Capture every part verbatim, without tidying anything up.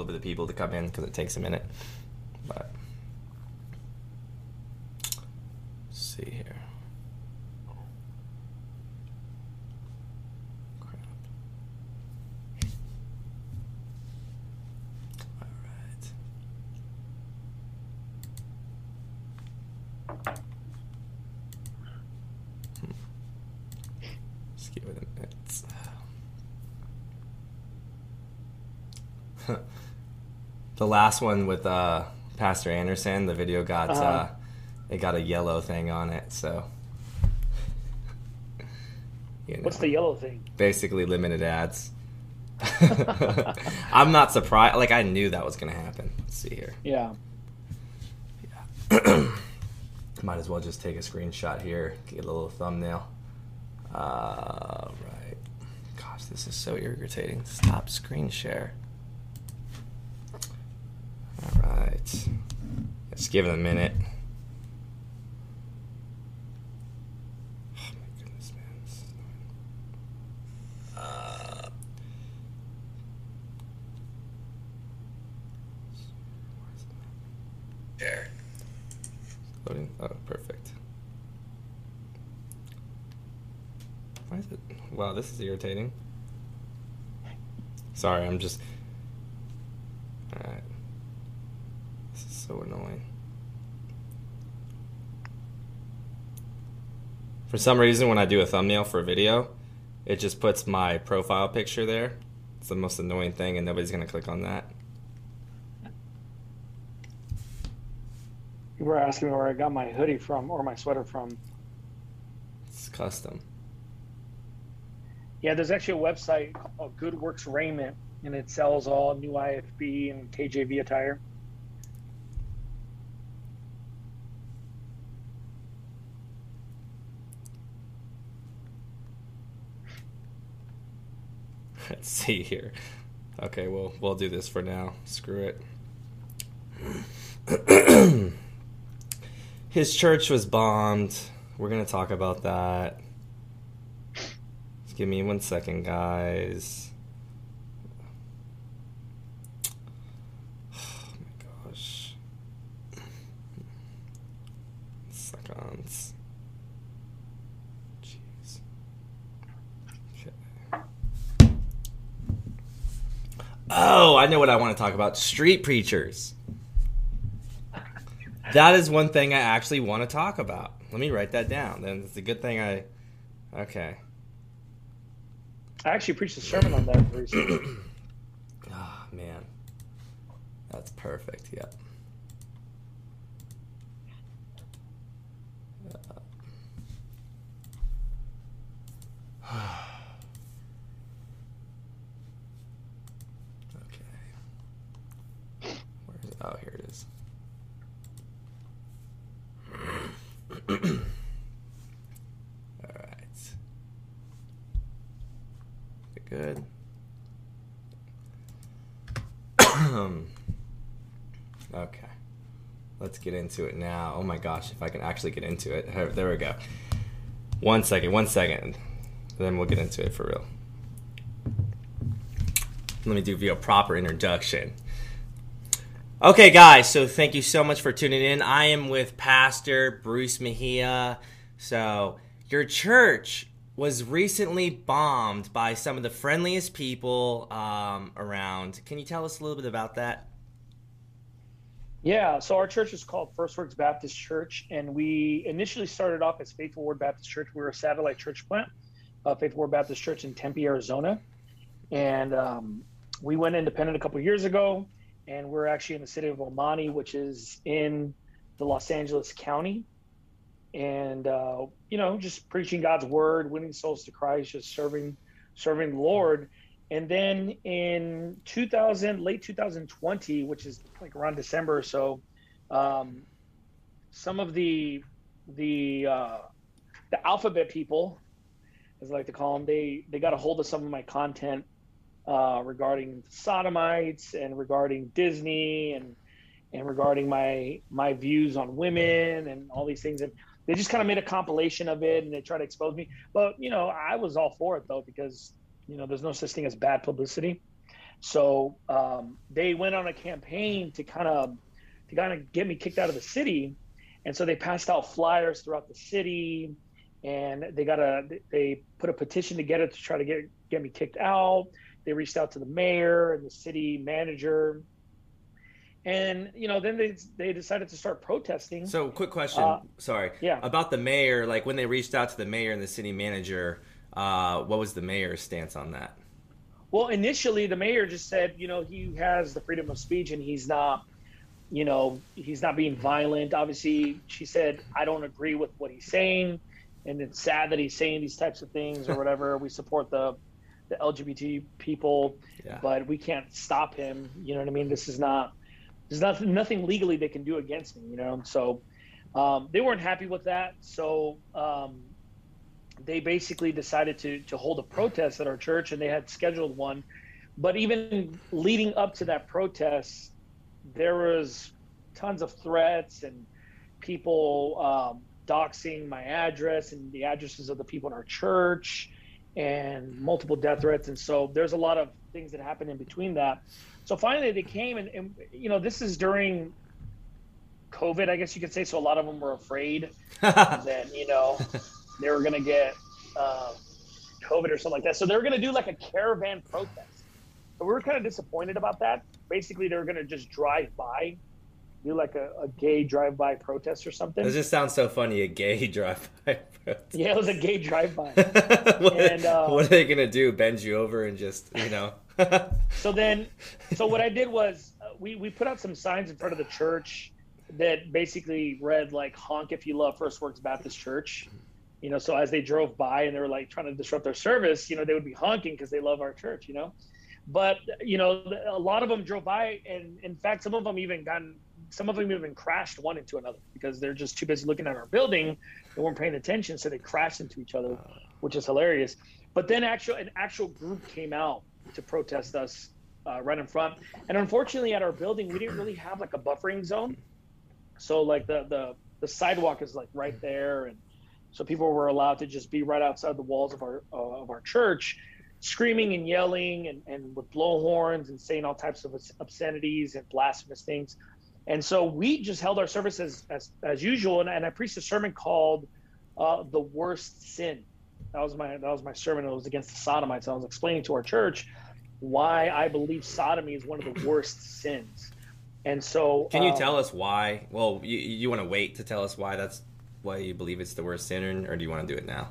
little bit of people to come in because it takes a minute. But let's see here. Crap. All right. Hmm. Just give it a minute. The last one with uh, Pastor Anderson, the video got uh-huh. uh, it got a yellow thing on it. So, you know, what's the yellow thing? Basically, limited ads. I'm not surprised. Like I knew that was gonna happen. Let's see here. Yeah. Yeah. Might as well just take a screenshot here. Get a little thumbnail. Uh, right. Gosh, this is so irritating. Stop screen share. All right. Let's give it a minute. Oh my goodness, man. This is annoying. Uh, there. Loading. Oh, perfect. Why is it? Wow, this is irritating. Sorry, I'm just. All right. This is so annoying. For some reason, when I do a thumbnail for a video, it just puts my profile picture there. It's the most annoying thing, and nobody's gonna click on that. You were asking me where I got my hoodie from or my sweater from. It's custom. Yeah, there's actually a website called Good Works Raiment, and it sells all new I F B and K J V attire. Let's see here. Okay, well, we'll do this for now. Screw it. His church was bombed. We're going to talk about that. Just give me one second, guys. Oh my gosh. Seconds. Jeez. Okay. Oh, I know what I want to talk about. Street preachers. That is one thing I actually want to talk about. Let me write that down. Then it's a good thing I... Okay. I actually preached a sermon on that recently. Oh, man. That's perfect, yeah. Uh. Okay. Where is it? Oh, here it is. All right. Good. Okay. Let's get into it now. Oh my gosh, if I can actually get into it. There we go. One second, one second. Then we'll get into it for real. Let me do a proper introduction. Okay, guys, so thank you so much for tuning in. I am with Pastor Bruce Mejia. So, your church was recently bombed by some of the friendliest people um, around. Can you tell us a little bit about that? Yeah, so our church is called First Works Baptist Church, and we initially started off as Faithful Word Baptist Church. We were a satellite church plant, uh, Faithful Word Baptist Church in Tempe, Arizona. And um, we went independent a couple of years ago. And we're actually in the city of Omani, which is in the Los Angeles County. And, uh, you know, just preaching God's word, winning souls to Christ, just serving, serving the Lord. And then in two thousand, late two thousand twenty, which is like around December or so, um, some of the, the, uh, the alphabet people, as I like to call them, they, they got a hold of some of my content Uh, regarding sodomites and regarding Disney and and regarding my my views on women and all these things, and they just kind of made a compilation of it and they tried to expose me. But you know, I was all for it though, because you know there's no such thing as bad publicity. So um, they went on a campaign to kind of to kind of get me kicked out of the city, and so they passed out flyers throughout the city, and they got a they put a petition together to try to get get me kicked out. They reached out to the mayor and the city manager, and you know then they they decided to start protesting. So, quick question. Uh, Sorry. yeah. About the mayor, like when they reached out to the mayor and the city manager, uh, what was the mayor's stance on that? Well, initially the mayor just said, you know, he has the freedom of speech and he's not, you know, he's not being violent. Obviously, she said, I don't agree with what he's saying, and it's sad that he's saying these types of things or whatever. We support the the L G B T people, Yeah. but we can't stop him. You know what I mean? This is not, there's nothing, nothing legally they can do against me, you know? So um, they weren't happy with that. So um, they basically decided to, to hold a protest at our church, and they had scheduled one. But even leading up to that protest, there was tons of threats and people um, doxing my address and the addresses of the people in our church, and multiple death threats. And so there's a lot of things that happened in between that. So finally they came, and, and you know, this is during COVID, I guess you could say. So a lot of them were afraid that, you know, they were going to get uh, COVID or something like that. So they were going to do like a caravan protest. So we were kind of disappointed about that. Basically, they were going to just drive by, do like a, a gay drive-by protest or something. It just sounds so funny, a gay drive-by protest. Yeah, it was a gay drive-by. what, and, uh, what are they going to do, bend you over and just, you know? So then, so what I did was uh, we, we put out some signs in front of the church that basically read like, honk if you love First Works Baptist Church. You know, so as they drove by and they were like trying to disrupt their service, you know, they would be honking because they love our church, you know. But, you know, a lot of them drove by, and in fact, some of them even gotten, some of them even crashed one into another because they're just too busy looking at our building. They weren't paying attention, so they crashed into each other, which is hilarious. But then actual, an actual group came out to protest us uh, right in front. And unfortunately, at our building, we didn't really have like a buffering zone. So like the, the, the sidewalk is like right there. And so people were allowed to just be right outside the walls of our, uh, of our church, screaming and yelling and, and with blow horns and saying all types of obscenities and blasphemous things. And so we just held our service as, as, as usual. And, and I preached a sermon called uh, The Worst Sin. That was my, that was my sermon. It was against the sodomites. I was explaining to our church why I believe sodomy is one of the worst sins. And so, can you um, tell us why? Well, you, you want to wait to tell us why that's why you believe it's the worst sin, or do you want to do it now?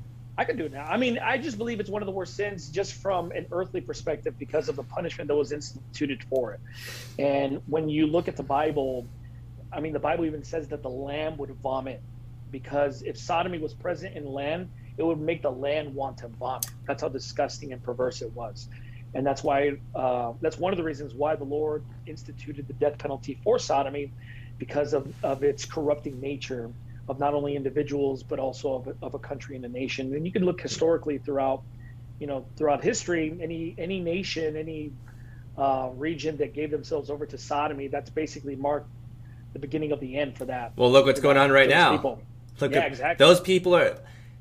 I can do it now. I mean, I just believe it's one of the worst sins just from an earthly perspective because of the punishment that was instituted for it. And when you look at the Bible, I mean, the Bible even says that the lamb would vomit, because if sodomy was present in land, it would make the land want to vomit. That's how disgusting and perverse it was. And that's why, uh, that's one of the reasons why the Lord instituted the death penalty for sodomy, because of, of its corrupting nature of not only individuals, but also of a, of a country and a nation. And you can look historically throughout, you know, throughout history, any, any nation, any uh, region that gave themselves over to sodomy, that's basically marked the beginning of the end for that. Well, look what's going on right now. People. Look yeah, at, exactly. Those people are,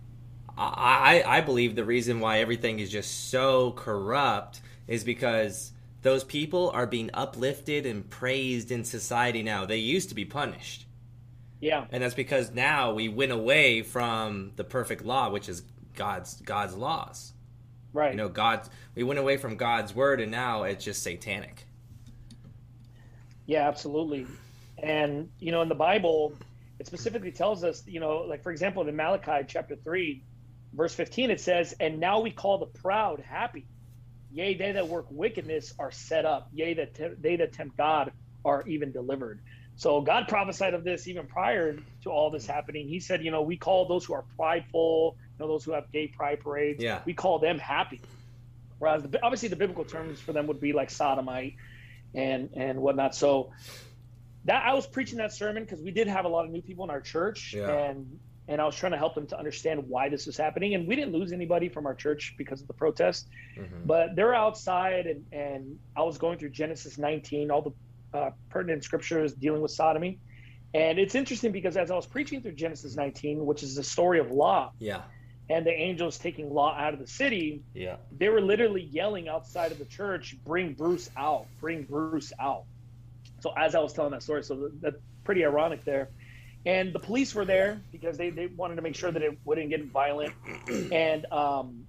I, I believe the reason why everything is just so corrupt is because those people are being uplifted and praised in society now. They used to be punished. Yeah. And that's because now we went away from the perfect law, which is God's God's laws. Right. You know, God, we went away from God's word, and now it's just satanic. Yeah, absolutely. And, you know, in the Bible, it specifically tells us, you know, like, for example, in Malachi chapter three, verse fifteen, it says, and now we call the proud happy. Yea, they that work wickedness are set up. Yea, that te- they that tempt God are even delivered. So God prophesied of this even prior to all this happening. He said, you know, we call those who are prideful, you know, those who have gay pride parades, yeah. we call them happy. Whereas the, obviously the biblical terms for them would be like sodomite and, and whatnot. So that I was preaching that sermon because we did have a lot of new people in our church, yeah. and and I was trying to help them to understand why this was happening. And we didn't lose anybody from our church because of the protest, mm-hmm. but they're outside, and, and I was going through Genesis nineteen, all the uh, pertinent scriptures dealing with sodomy. And it's interesting because as I was preaching through Genesis nineteen, which is the story of Lot, yeah, and the angels taking Lot out of the city, Yeah. they were literally yelling outside of the church, "Bring Bruce out! Bring Bruce out!" So as I was telling that story, so that's pretty ironic there. And the police were there because they, they wanted to make sure that it wouldn't get violent. And um,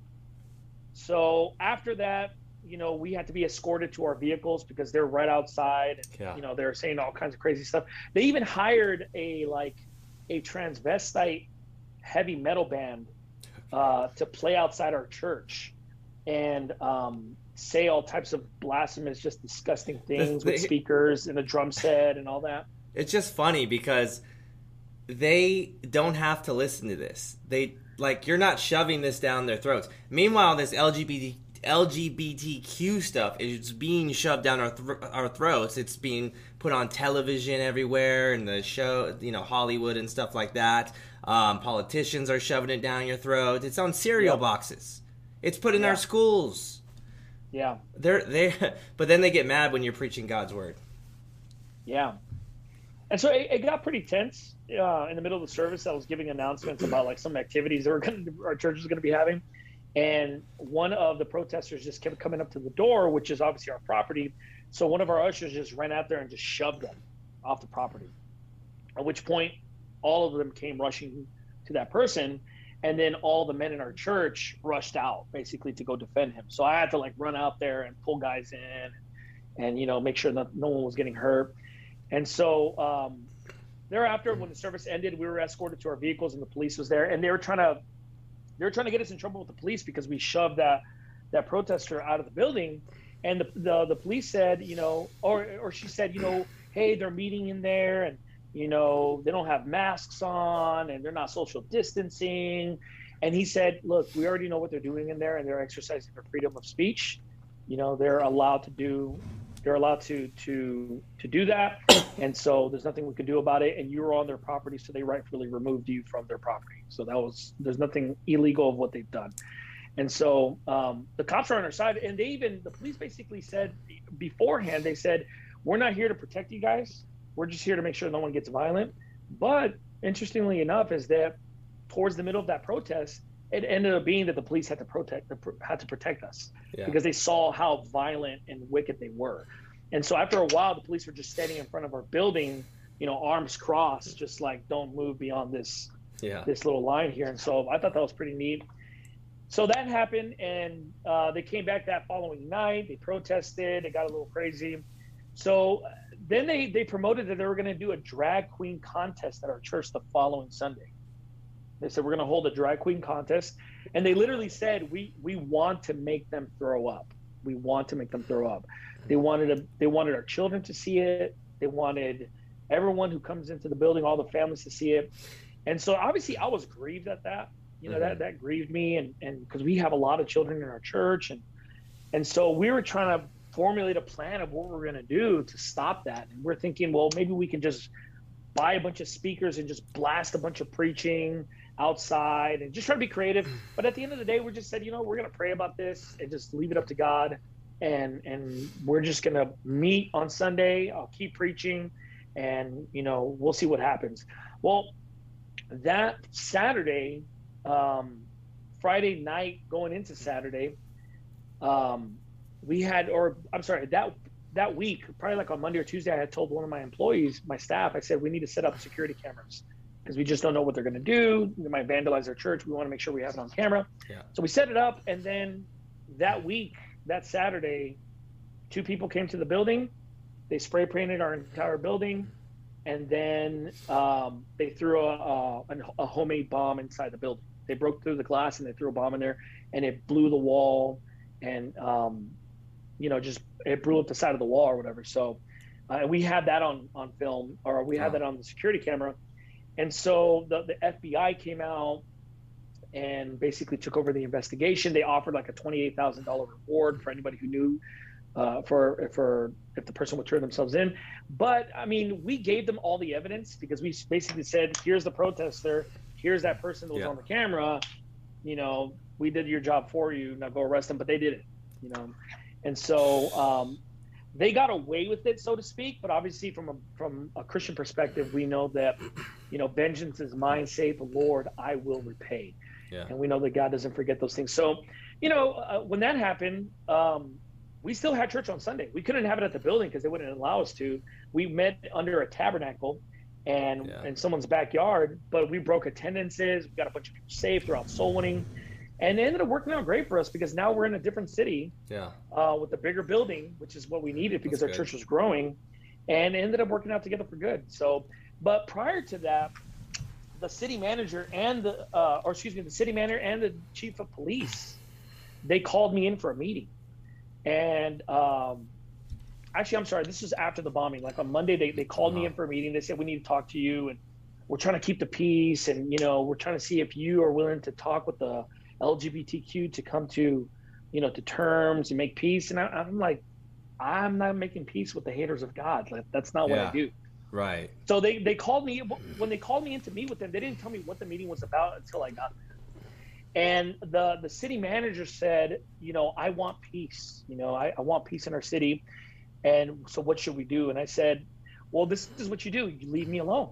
so after that, you know, we had to be escorted to our vehicles because they're right outside. And, Yeah. you know, they're saying all kinds of crazy stuff. They even hired a like a transvestite heavy metal band uh, to play outside our church and um, say all types of blasphemous, just disgusting things The- with speakers and a drum set and all that. It's just funny because they don't have to listen to this. They like you're not shoving this down their throats. Meanwhile, this L G B T L G B T Q stuff is being shoved down our thr our throats. It's being put on television everywhere, and the show, you know, Hollywood and stuff like that. Um, politicians are shoving it down your throat. It's on cereal Yep. boxes. It's put in Yeah. our schools. Yeah, They're they, but then they get mad when you're preaching God's word. yeah. And so it, it got pretty tense uh, in the middle of the service. I was giving announcements about like some activities that we're going to, our church is going to be having. And one of the protesters just kept coming up to the door, which is obviously our property. So one of our ushers just ran out there and just shoved them off the property. At which point, all of them came rushing to that person. And then all the men in our church rushed out basically to go defend him. So I had to like run out there and pull guys in and, you know, make sure that no one was getting hurt. And so um, thereafter, when the service ended, we were escorted to our vehicles and the police was there. And they were trying to they were trying to get us in trouble with the police because we shoved that that protester out of the building. And the the, the police said, you know, or or she said, you know, hey, they're meeting in there and, you know, they don't have masks on and they're not social distancing. And he said, look, we already know what they're doing in there and they're exercising their freedom of speech. You know, they're allowed to do they're allowed to to to do that. And so there's nothing we could do about it. And you were on their property, so they rightfully removed you from their property. So that was there's nothing illegal of what they've done. And so um, the cops are on our side, and they even the police basically said beforehand, they said, we're not here to protect you guys. We're just here to make sure no one gets violent. But interestingly enough, is that towards the middle of that protest, it ended up being that the police had to protect had to protect us Yeah. because they saw how violent and wicked they were. And so after a while, the police were just standing in front of our building, you know, arms crossed, just like, don't move beyond this Yeah. this little line here. And so I thought that was pretty neat. So that happened, and uh, they came back that following night. They protested. It got a little crazy. So then they, they promoted that they were going to do a drag queen contest at our church the following Sunday. They said, we're going to hold a drag queen contest. And they literally said, we we want to make them throw up. We want to make them throw up. They wanted to, they wanted our children to see it. They wanted everyone who comes into the building, all the families to see it. And so obviously I was grieved at that. You know, that, that grieved me. And, and because we have a lot of children in our church. And, and so we were trying to formulate a plan of what we're going to do to stop that. And we're thinking, well, maybe we can just buy a bunch of speakers and just blast a bunch of preaching outside and just try to be creative. But at the end of the day, we just said, you know, we're going to pray about this and just leave it up to God. And, and we're just going to meet on Sunday. I'll keep preaching and, you know, we'll see what happens. Well, that Saturday, um, Friday night going into Saturday, um, we had, or I'm sorry, that that week, probably like on Monday or Tuesday, I had told one of my employees, my staff, I said, we need to set up security cameras because we just don't know what they're going to do. They might vandalize our church. We want to make sure we have it on camera. Yeah. So we set it up. And then that week, that Saturday, two people came to the building. They spray painted our entire building. And then um, they threw a, a, a homemade bomb inside the building. They broke through the glass and they threw a bomb in there and it blew the wall and, um, you know, just it blew up the side of the wall or whatever. So uh, and we had that on, on film, or we had Wow. that on the security camera. And so the, the F B I came out and basically took over the investigation. They offered like a twenty-eight thousand dollars reward for anybody who knew uh, for, for if the person would turn themselves in. But I mean, we gave them all the evidence because we basically said, here's the protester, here's that person that was Yeah. on the camera, you know, we did your job for you, now go arrest them. But they didn't, you know. And so um, they got away with it, so to speak. But obviously, from a from a Christian perspective, we know that, you know, vengeance is mine, saith the Lord, I will repay. Yeah. And we know that God doesn't forget those things. So, you know, uh, when that happened, um, we still had church on Sunday. We couldn't have it at the building because they wouldn't allow us to. We met under a tabernacle and Yeah. in someone's backyard, but we broke attendances. We got a bunch of people saved throughout soul winning. And it ended up working out great for us because now we're in a different city Yeah. uh, with a bigger building, which is what we needed because That's our good. church was growing, and it ended up working out together for good. So, but prior to that, the city manager and the, uh, or excuse me, the city manager and the chief of police, they called me in for a meeting. And um, actually, I'm sorry, this was after the bombing. Like on Monday, they, they called Uh-huh. me in for a meeting. They said, we need to talk to you, and we're trying to keep the peace. And, you know, we're trying to see if you are willing to talk with the L G B T Q to come to, you know, to terms and make peace. And I, I'm like, I'm not making peace with the haters of God. Like, that's not what Yeah. I do. Right. So they, they called me, when they called me in to meet with them, they didn't tell me what the meeting was about until I got there. And the, the city manager said, you know, I want peace. You know, I, I want peace in our city. And so what should we do? And I said, well, this is what you do. You leave me alone.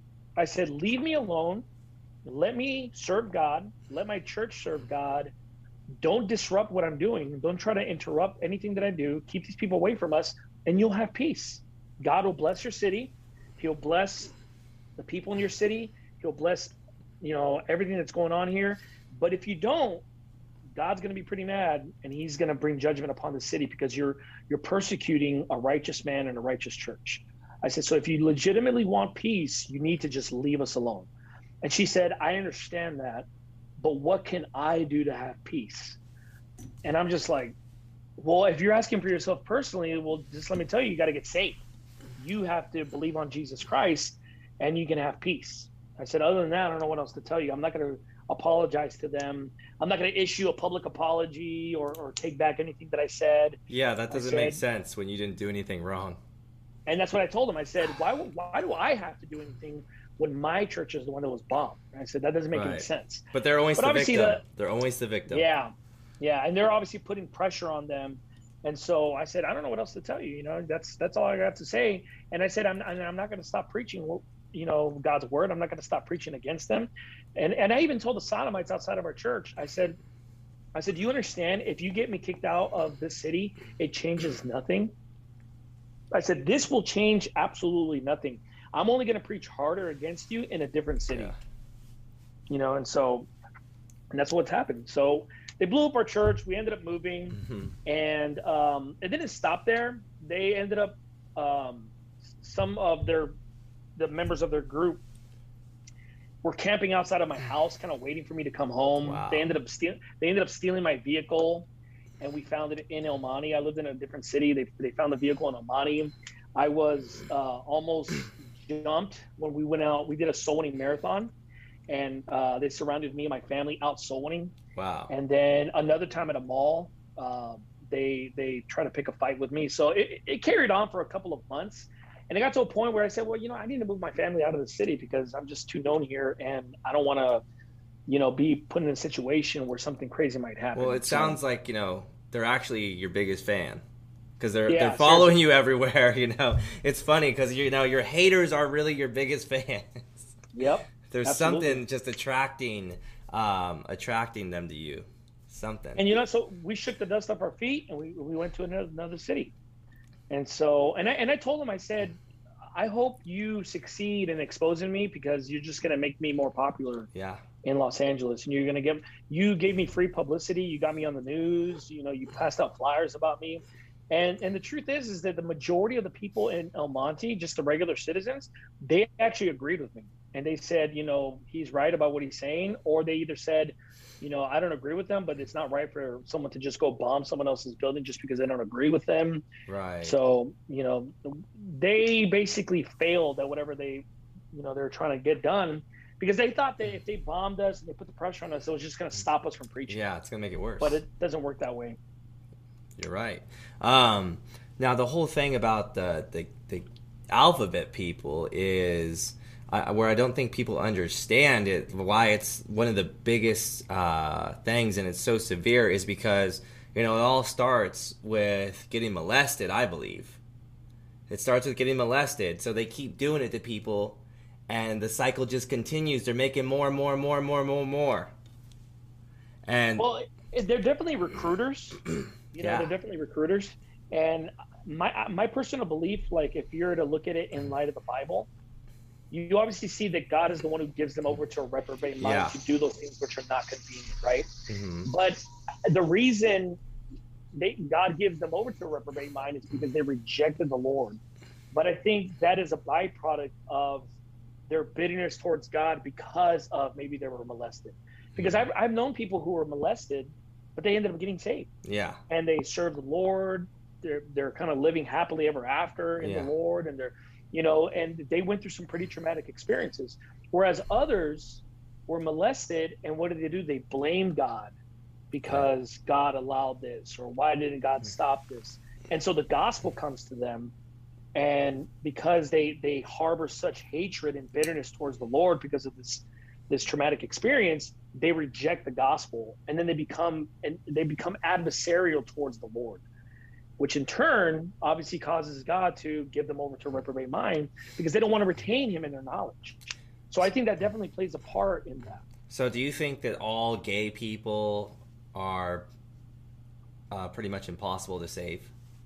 I said, leave me alone. Let me serve God. Let my church serve God. Don't disrupt what I'm doing. Don't try to interrupt anything that I do. Keep these people away from us, and you'll have peace. God will bless your city. He'll bless the people in your city. He'll bless, you know, everything that's going on here. But if you don't, God's going to be pretty mad, and he's going to bring judgment upon the city because you're you're persecuting a righteous man and a righteous church. I said, so if you legitimately want peace, you need to just leave us alone. And she said, I understand that, but what can I do to have peace? And I'm just like, well, if you're asking for yourself personally, well, just let me tell you, you got to get saved. You have to believe on Jesus Christ, and you can have peace. I said, other than that, I don't know what else to tell you. I'm not going to apologize to them. I'm not going to issue a public apology or, or take back anything that I said. Yeah, that doesn't said- make sense when you didn't do anything wrong. And that's what I told him. I said, why, why do I have to do anything when my church is the one that was bombed? And I said, that doesn't make any Right. sense. But they're always But the obviously victim. the- They're always the victim. Yeah. Yeah. And they're obviously putting pressure on them. And so I said, I don't know what else to tell you. You know, that's, that's all I have to say. And I said, I'm, I'm not going to stop preaching, you know, God's word. I'm not going to stop preaching against them. And, and I even told the Sodomites outside of our church, I said, I said, do you understand if you get me kicked out of this city, it changes nothing. I said, this will change absolutely nothing. I'm only going to preach harder against you in a different city. Yeah. You know, and so, and that's what's happened. So they blew up our church. We ended up moving, Mhm. and um, it didn't stop there. They ended up, um, some of their, the members of their group were camping outside of my house, kind of waiting for me to come home. Wow. They ended up stealing, they ended up stealing my vehicle, and we found it in El Monte. I lived in a different city. They, they found the vehicle in El Monte. I was uh, almost jumped when we went out. We did a soul winning marathon, and uh, they surrounded me and my family out soul winning. Wow. And then another time at a mall, uh, they they tried to pick a fight with me. So it, it carried on for a couple of months. And it got to a point where I said, well, you know, I need to move my family out of the city because I'm just too known here, and I don't want to, you know, be put in a situation where something crazy might happen. Well, it So- sounds like, you know, they're actually your biggest fan. Because they're, Yeah, they're following seriously. you everywhere, you know. It's funny because, you know, your haters are really your biggest fans. Yep. There's Absolutely. something just attracting um, attracting them to you. Something. And you know, so we shook the dust off our feet, and we, we went to another, another city. And so, and I and I told him, I said, I hope you succeed in exposing me because you're just going to make me more popular yeah. in Los Angeles, and you're going to give, you gave me free publicity. You got me on the news, you know, you passed out flyers about me. And, and the truth is, is that the majority of the people in El Monte, just the regular citizens, they actually agreed with me. And they said, you know, he's right about what he's saying, or they either said, you know, I don't agree with them, but it's not right for someone to just go bomb someone else's building just because they don't agree with them. Right. So, you know, they basically failed at whatever they, you know, they were trying to get done because they thought that if they bombed us and they put the pressure on us, it was just going to stop us from preaching. yeah, it's going to make it worse. But it doesn't work that way. You're right. Um, now, the whole thing about the, the, the alphabet people is uh, where I don't think people understand it, why it's one of the biggest uh, things and it's so severe is because, you know, it all starts with getting molested, I believe. It starts with getting molested. So they keep doing it to people, and the cycle just continues. They're making more and more and more and more and more and more. And well, it, they're definitely recruiters. You know, yeah. they're definitely recruiters. And my my personal belief, like if you're to look at it in light of the Bible, you obviously see that God is the one who gives them over to a reprobate mind Yeah. to do those things which are not convenient, right? Mm-hmm. But the reason they, God gives them over to a reprobate mind is because they rejected the Lord. But I think that is a byproduct of their bitterness towards God because of maybe they were molested. Because I've, I've known people who were molested, but they ended up getting saved. Yeah. And they serve the Lord. They're they're kind of living happily ever after in Yeah. the Lord, and they're, you know, and they went through some pretty traumatic experiences. Whereas others were molested, and what did they do? They blamed God because God allowed this, or why didn't God stop this? And so the gospel comes to them, and because they they harbor such hatred and bitterness towards the Lord because of this this traumatic experience, they reject the gospel, and then they become and they become adversarial towards the Lord, which in turn obviously causes God to give them over to a reprobate mind because they don't want to retain him in their knowledge. So I think that definitely plays a part in that. So do you think that all gay people are uh, pretty much impossible to save?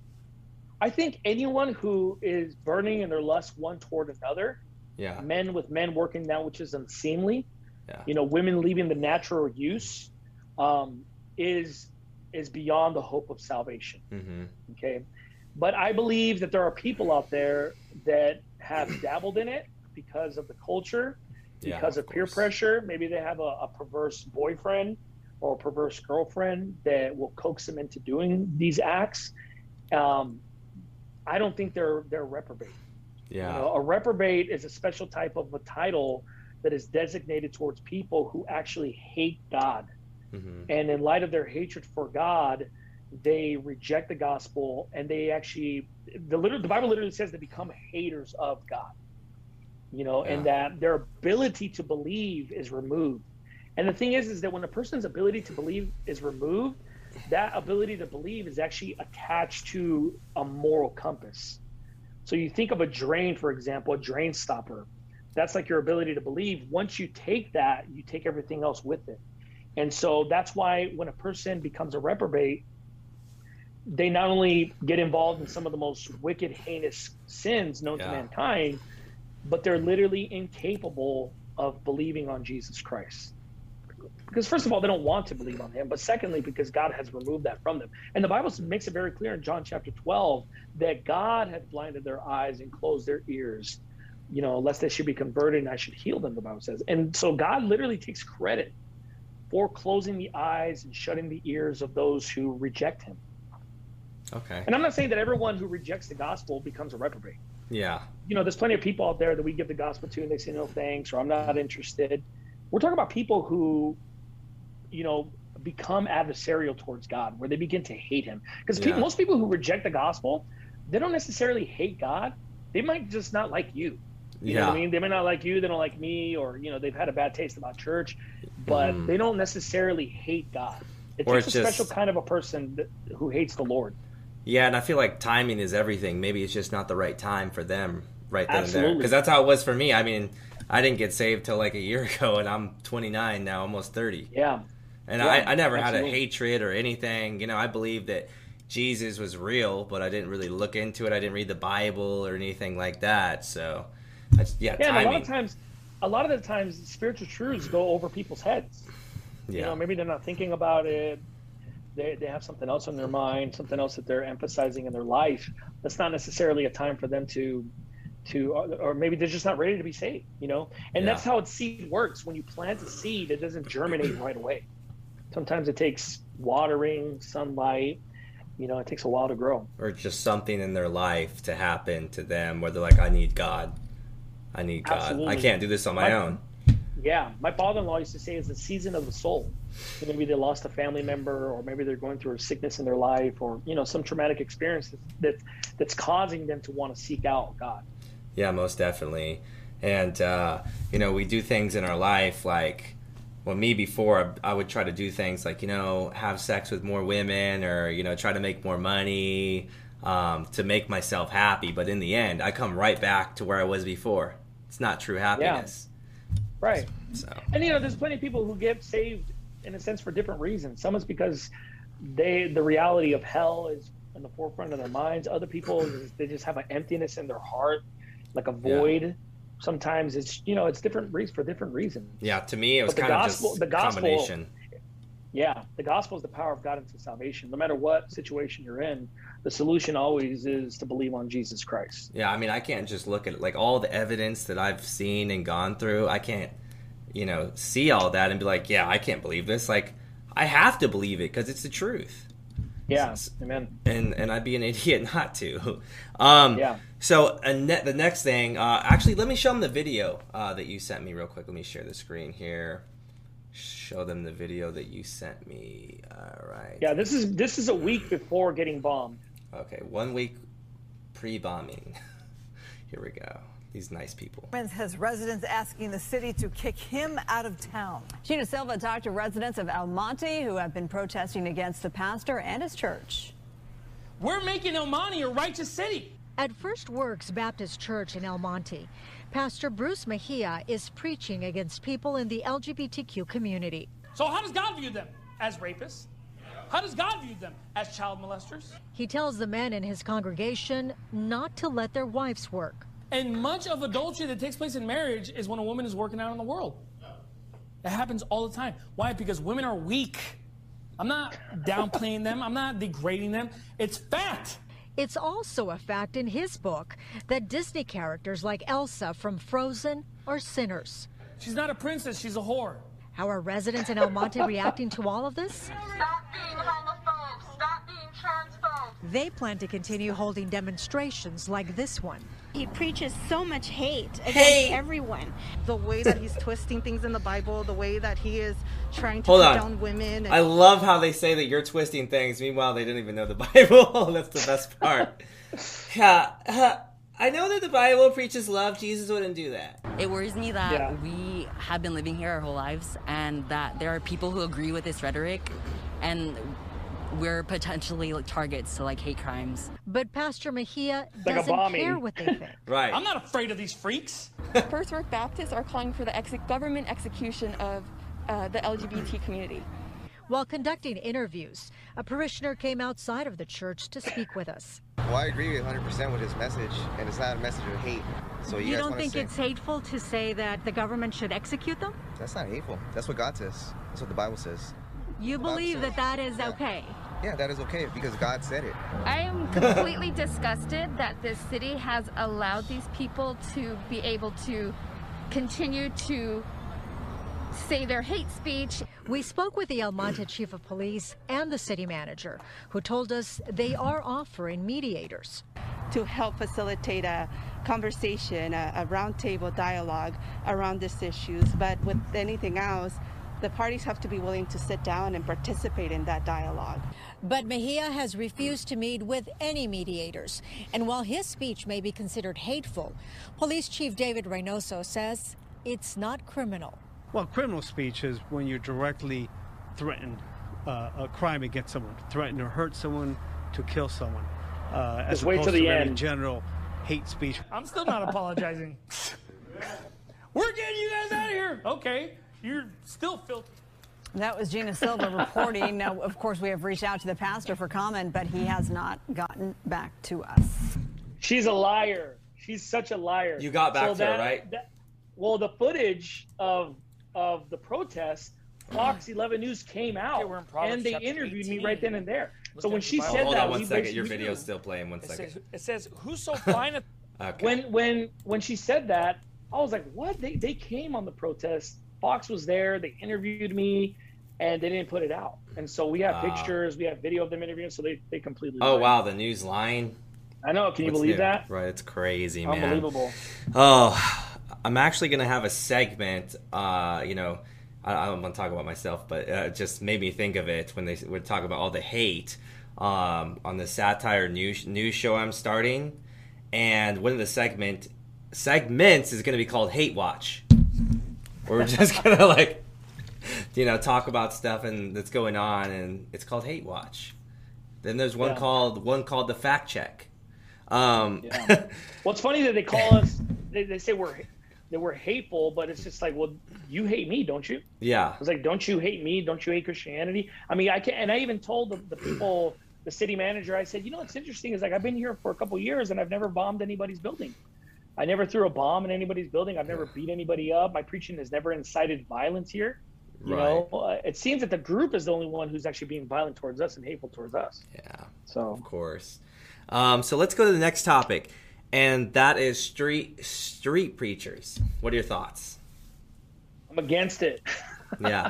I think anyone who is burning in their lust one toward another, Yeah. men with men working that which is unseemly, Yeah. you know, women leaving the natural use, um, is is beyond the hope of salvation. Mm-hmm. Okay. But I believe that there are people out there that have dabbled in it because of the culture, Yeah, because of, of peer course. pressure. Maybe they have a, a perverse boyfriend or a perverse girlfriend that will coax them into doing these acts. Um, I don't think they're they're reprobate. Yeah. You know, a reprobate is a special type of a title that is designated towards people who actually hate God. Mm-hmm. And in light of their hatred for God, they reject the gospel, and they actually, the, literal, the Bible literally says they become haters of God, you know, Yeah. and that their ability to believe is removed. And the thing is, is that when a person's ability to believe is removed, that ability to believe is actually attached to a moral compass. So you think of a drain, for example, a drain stopper. That's like your ability to believe. Once you take that, you take everything else with it. And so that's why when a person becomes a reprobate, they not only get involved in some of the most wicked, heinous sins known Yeah. to mankind, but they're literally incapable of believing on Jesus Christ. Because first of all, they don't want to believe on him, but secondly, because God has removed that from them. And the Bible makes it very clear in John chapter twelve that God had blinded their eyes and closed their ears, you know, lest they should be converted and I should heal them, the Bible says. And so God literally takes credit for closing the eyes and shutting the ears of those who reject him. Okay. And I'm not saying that everyone who rejects the gospel becomes a reprobate. Yeah. You know, there's plenty of people out there that we give the gospel to and they say, no, thanks, or I'm not interested. We're talking about people who, you know, become adversarial towards God, where they begin to hate him. Because Yeah. pe- most people who reject the gospel, they don't necessarily hate God. They might just not like you. You Yeah. know what I mean? They may not like you, they don't like me, or, you know, they've had a bad taste about church, but Mhm. they don't necessarily hate God. It Or takes a it's just- special kind of a person that, who hates the Lord. Yeah, and I feel like timing is everything. Maybe it's just not the right time for them right then and there. Absolutely. Because that's how it was for me. I mean, I didn't get saved till like a year ago, and I'm twenty-nine now, almost thirty. Yeah. And Yeah, I, I never absolutely. had a hatred or anything. You know, I believed that Jesus was real, but I didn't really look into it. I didn't read the Bible or anything like that. So, I just, yeah, Yeah, and timing. a lot of times, a lot of the times, spiritual truths go over people's heads. yeah. You know, maybe they're not thinking about it. They they have something else on their mind, something else that they're emphasizing in their life. That's not necessarily a time for them to, to, or maybe they're just not ready to be saved. You know, and Yeah. that's how a seed works. When you plant a seed, it doesn't germinate right away. Sometimes it takes watering, sunlight. You know, it takes a while to grow. Or just something in their life to happen to them where they're like, I need God. I need God. Absolutely. I can't do this on my My- own. Yeah, my father-in-law used to say it's the season of the soul. So maybe they lost a family member, or maybe they're going through a sickness in their life, or, you know, some traumatic experience that that's causing them to want to seek out God. Yeah, most definitely. And, uh, you know, we do things in our life like, well, me before, I, I would try to do things like, you know, have sex with more women or, you know, try to make more money um, to make myself happy. But in the end, I come right back to where I was before. It's not true happiness. Right. So, And, you know, there's plenty of people who get saved in a sense for different reasons. Some is because they the reality of hell is in the forefront of their minds. Other people, they just have an emptiness in their heart, like a void. Yeah. Sometimes it's, you know, it's different reasons for different reasons. Yeah, to me, it was kind gospel, of just the gospel, combination. Yeah, the gospel is the power of God into salvation. No matter what situation you're in, the solution always is to believe on Jesus Christ. Yeah, I mean, I can't just look at like all the evidence that I've seen and gone through. I can't, you know, see all that and be like, yeah, I can't believe this. Like, I have to believe it because it's the truth. Yeah, amen. And and I'd be an idiot not to. Um, yeah. So uh, ne- the next thing, uh, actually, let me show them the video uh, that you sent me real quick. Let me share the screen here. Show them the video that you sent me. All right. Yeah, this is this is a week before getting bombed. Okay, one week pre-bombing. Here we go. These nice people. Has residents asking the city to kick him out of town. Gina Silva talked to residents of El Monte who have been protesting against the pastor and his church. We're making El Monte a righteous city. At First Works Baptist Church in El Monte, Pastor Bruce Mejia is preaching against people in the L G B T Q community. So how does God view them? As rapists? How does God view them? As child molesters? He tells the men in his congregation not to let their wives work. And much of adultery that takes place in marriage is when a woman is working out in the world. That happens all the time. Why? Because women are weak. I'm not downplaying them. I'm not degrading them. It's fact. It's also a fact in his book that Disney characters like Elsa from Frozen are sinners. She's not a princess. She's a whore. How are residents in El Monte reacting to all of this? Stop being homophobes. Stop being transphobes. They plan to continue holding demonstrations like this one. He preaches so much hate against hey. everyone. The way that he's twisting things in the Bible, the way that he is trying to Hold put on. down women. And I love how they say that you're twisting things. Meanwhile, they didn't even know the Bible. That's the best part. Yeah, uh, I know that the Bible preaches love. Jesus wouldn't do that. It worries me that yeah. we have been living here our whole lives and that there are people who agree with this rhetoric and we're potentially like targets to like hate crimes. But Pastor Mejia like doesn't care what they think. Right. I'm not afraid of these freaks. First Work Baptists are calling for the ex- government execution of uh, the L G B T community. While conducting interviews, a parishioner came outside of the church to speak with us. Well, I agree one hundred percent with his message, and it's not a message of hate. So you, you guys don't think say, it's hateful to say that the government should execute them? That's not hateful. That's what God says. That's what the Bible says. You believe that that is yeah. okay? Yeah, that is okay because God said it. I am completely disgusted that this city has allowed these people to be able to continue to say their hate speech. We spoke with the El Monte chief of police and the city manager, who told us they are offering mediators to help facilitate a conversation, a, a roundtable dialogue around these issues. But with anything else, the parties have to be willing to sit down and participate in that dialogue. But Mejia has refused to meet with any mediators. And while his speech may be considered hateful, Police Chief David Reynoso says it's not criminal. Well, criminal speech is when you directly threaten uh, a crime against someone, threaten to hurt someone, to kill someone. Uh, as Just wait opposed till the to end. general hate speech. I'm still not apologizing. We're getting you guys out of here. Okay. You're still filthy. That was Gina Silva reporting. Now, of course, we have reached out to the pastor for comment, but he has not gotten back to us. She's a liar. She's such a liar. You got back so to that, her, right? That, well, the footage of of the protest, Fox eleven News came out, Okay, we're in Proverbs and they chapter interviewed eighteen. me right then and there. Look so at when the she Bible. said Hold that, on one we second. basically- Your video's still playing. One It second. says, it says, who's so fine at Okay. When when when she said that, I was like, what? They they came on the protest. Fox was there. They interviewed me, and they didn't put it out. And so we have Wow. pictures. We have video of them interviewing. So they they completely. Oh lied. wow, the news line. I know. Can you What's believe new? that? Right, it's crazy, man. Unbelievable. Oh, I'm actually gonna have a segment. Uh, you know, I, I don't want to talk about myself, but uh, it just made me think of it when they would talk about all the hate um, on the satire news news show I'm starting, and one of the segment segments is gonna be called Hate Watch. We're just gonna like, you know, talk about stuff and that's going on, and it's called Hate Watch. Then there's one Yeah. called one called the Fact Check. Um, Yeah. Well, it's funny that they call us. They, they say we're that we're hateful, but it's just like, well, you hate me, don't you? Yeah. It's like, don't you hate me? Don't you hate Christianity? I mean, I can, and I even told the, the people, the city manager, I said, you know, what's interesting is like, I've been here for a couple of years and I've never bombed anybody's building. I never threw a bomb in anybody's building. I've never beat anybody up. My preaching has never incited violence here. You Right. know, uh, it seems that the group is the only one who's actually being violent towards us and hateful towards us. Yeah. So, of course. Um, so let's go to the next topic, and that is street street preachers. What are your thoughts? I'm against it. Yeah.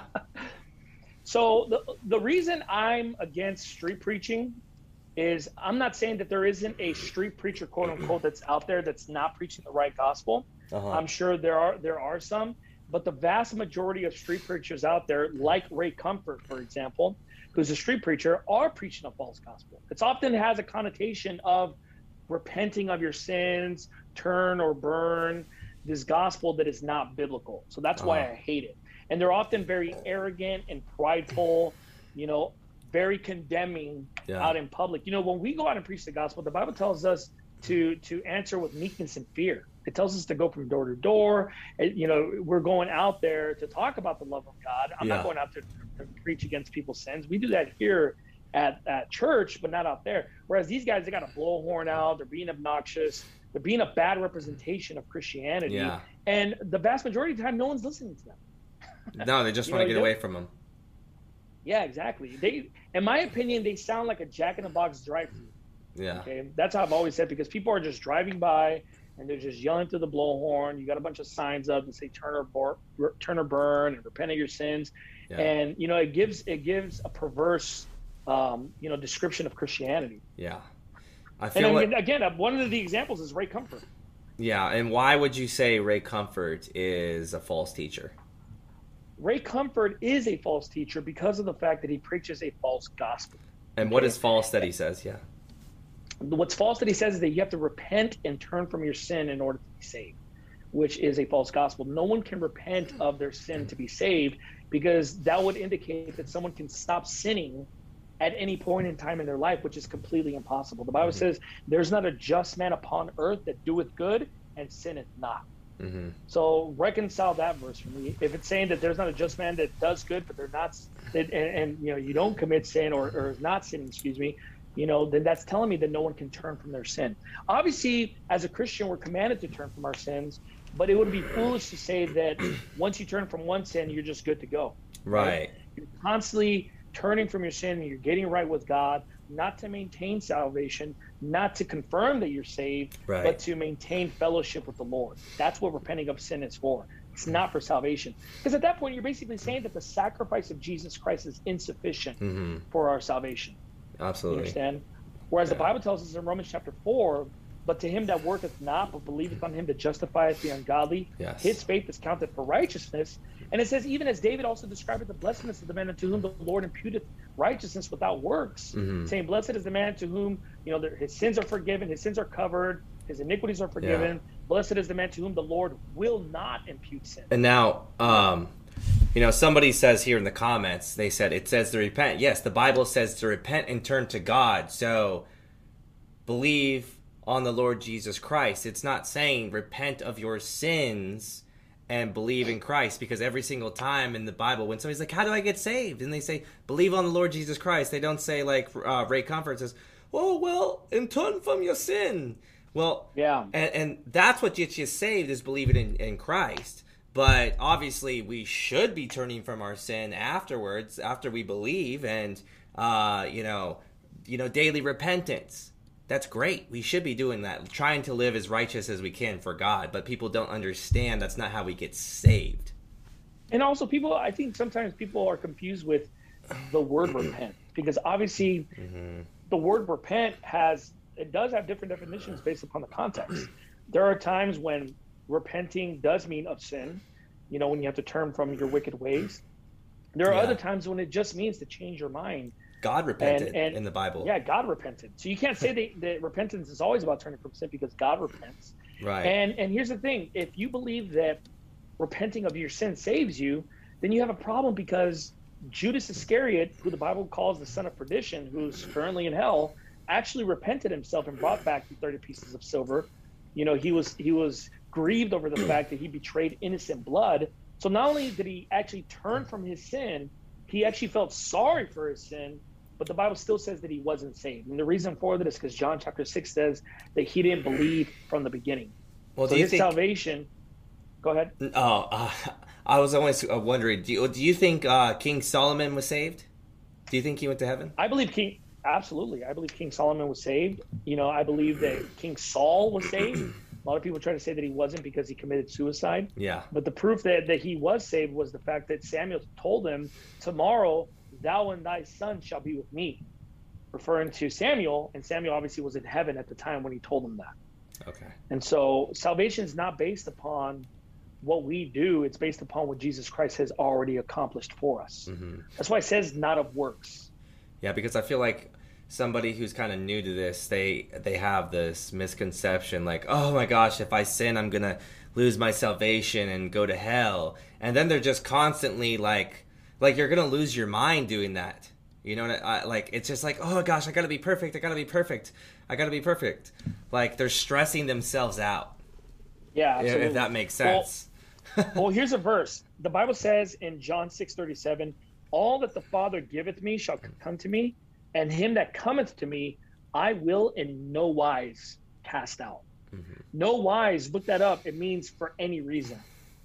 So the the reason I'm against street preaching is I'm not saying that there isn't a street preacher, quote unquote, that's out there that's not preaching the right gospel. Uh-huh. I'm sure there are there are some, but the vast majority of street preachers out there, like Ray Comfort, for example, who's a street preacher, are preaching a false gospel. It's often has a connotation of repenting of your sins, turn or burn, this gospel that is not biblical. So that's why Uh-huh. I hate it. And they're often very arrogant and prideful, you know, very condemning Yeah. out in public. You know, when we go out and preach the gospel, the Bible tells us to to answer with meekness and fear. It tells us to go from door to door. And, you know, we're going out there to talk about the love of God. I'm Yeah. not going out there to preach against people's sins. We do that here at, at church, but not out there. Whereas these guys, they got a blowhorn out. They're being obnoxious. They're being a bad representation of Christianity. Yeah. And the vast majority of the time, no one's listening to them. No, they just You want to know, get you away don't- from them. Yeah, exactly. They, in my opinion, they sound like a Jack in the Box drive-through. Yeah. Okay, that's how I've always said, because people are just driving by and they're just yelling through the blowhorn. You got a bunch of signs up that say "Turn or, bor- turn or burn" and repent of your sins, Yeah. and you know it gives it gives a perverse, um, you know, description of Christianity. Yeah. I And feel I like, mean, again, uh, one of the examples is Ray Comfort. yeah, and why would you say Ray Comfort is a false teacher? Ray Comfort is a false teacher because of the fact that he preaches a false gospel. And what Okay. is false that he says? Yeah. What's false that he says is that you have to repent and turn from your sin in order to be saved, which is a false gospel. No one can repent of their sin to be saved, because that would indicate that someone can stop sinning at any point in time in their life, which is completely impossible. The Bible says there's not a just man upon earth that doeth good and sinneth not. Mm-hmm. So reconcile that verse for me. If it's saying that there's not a just man that does good, but they're not, and, and you know, you don't commit sin or, or is not sinning, excuse me, you know, then that's telling me that no one can turn from their sin. Obviously, as a Christian, we're commanded to turn from our sins, but it would be foolish to say that once you turn from one sin, you're just good to go. Right. You're constantly turning from your sin and you're getting right with God, not to maintain salvation, not to confirm that you're saved, Right. but to maintain fellowship with the Lord. That's what repenting of sin is for. It's not for salvation. Because at that point, you're basically saying that the sacrifice of Jesus Christ is insufficient Mm-hmm. for our salvation. You Absolutely. understand? Whereas the Bible tells us in Romans chapter four, but to him that worketh not, but believeth on him that justifieth the ungodly, Yes. his faith is counted for righteousness. And it says, even as David also described the blessedness of the man unto whom the Lord imputeth righteousness without works, Mhm. saying, blessed is the man to whom, you know, their- his sins are forgiven, his sins are covered, his iniquities are forgiven. Blessed is the man to whom the Lord will not impute sin. And now, um, you know, somebody says here in the comments, they said it says to repent. Yes, the Bible says to repent and turn to God. So believe on the Lord Jesus Christ. It's not saying repent of your sins and believe in Christ, because every single time in the Bible, when somebody's like, how do I get saved? And they say, believe on the Lord Jesus Christ. They don't say, like uh, Ray Comfort says, oh, well, and turn from your sin. Well, yeah, and, and that's what gets you saved, is believing in, in Christ. But obviously, we should be turning from our sin afterwards, after we believe, and uh, you know, you know, daily repentance. That's great. We should be doing that, trying to live as righteous as we can for God. But people don't understand that's not how we get saved. And also, people, I think sometimes people are confused with the word repent, because obviously Mm-hmm. the word repent has, it does have different definitions based upon the context. There are times when repenting does mean of sin, you know, when you have to turn from your wicked ways. There are Yeah. other times when it just means to change your mind. God repented And- and- in the Bible. Yeah, God repented. So you can't say that, that repentance is always about turning from sin, because God repents. Right. And and here's the thing: if you believe that repenting of your sin saves you, then you have a problem, because Judas Iscariot, who the Bible calls the son of perdition, who's currently in hell, actually repented himself and brought back the thirty pieces of silver. You know, he was he was grieved over the fact that he betrayed innocent blood. So not only did he actually turn from his sin, he actually felt sorry for his sin, but the Bible still says that he wasn't saved. And the reason for that is because John chapter six says that he didn't believe from the beginning. Well, so do you his think... salvation, go ahead. Oh, uh, I was always wondering, do you, do you think uh, King Solomon was saved? Do you think he went to heaven? I believe King, absolutely. I believe King Solomon was saved. You know, I believe that King Saul was saved. A lot of people try to say that he wasn't because he committed suicide. Yeah. But the proof that, that he was saved was the fact that Samuel told him, tomorrow thou and thy son shall be with me, referring to Samuel. And Samuel obviously was in heaven at the time when he told him that. Okay. And so salvation is not based upon what we do. It's based upon what Jesus Christ has already accomplished for us. Mm-hmm. That's why it says not of works. Yeah, because I feel like somebody who's kind of new to this, they they have this misconception like, oh my gosh, if I sin, I'm going to lose my salvation and go to hell. And then they're just constantly like, like you're going to lose your mind doing that. You know, I, like, it's just like, oh gosh, I got to be perfect. I got to be perfect. I got to be perfect. Like they're stressing themselves out. Yeah, absolutely. If that makes sense. Well, well, here's a verse. The Bible says in John six thirty-seven, all that the Father giveth me shall come to me, and him that cometh to me, I will in no wise cast out. Mm-hmm. No wise, look that up. It means for any reason.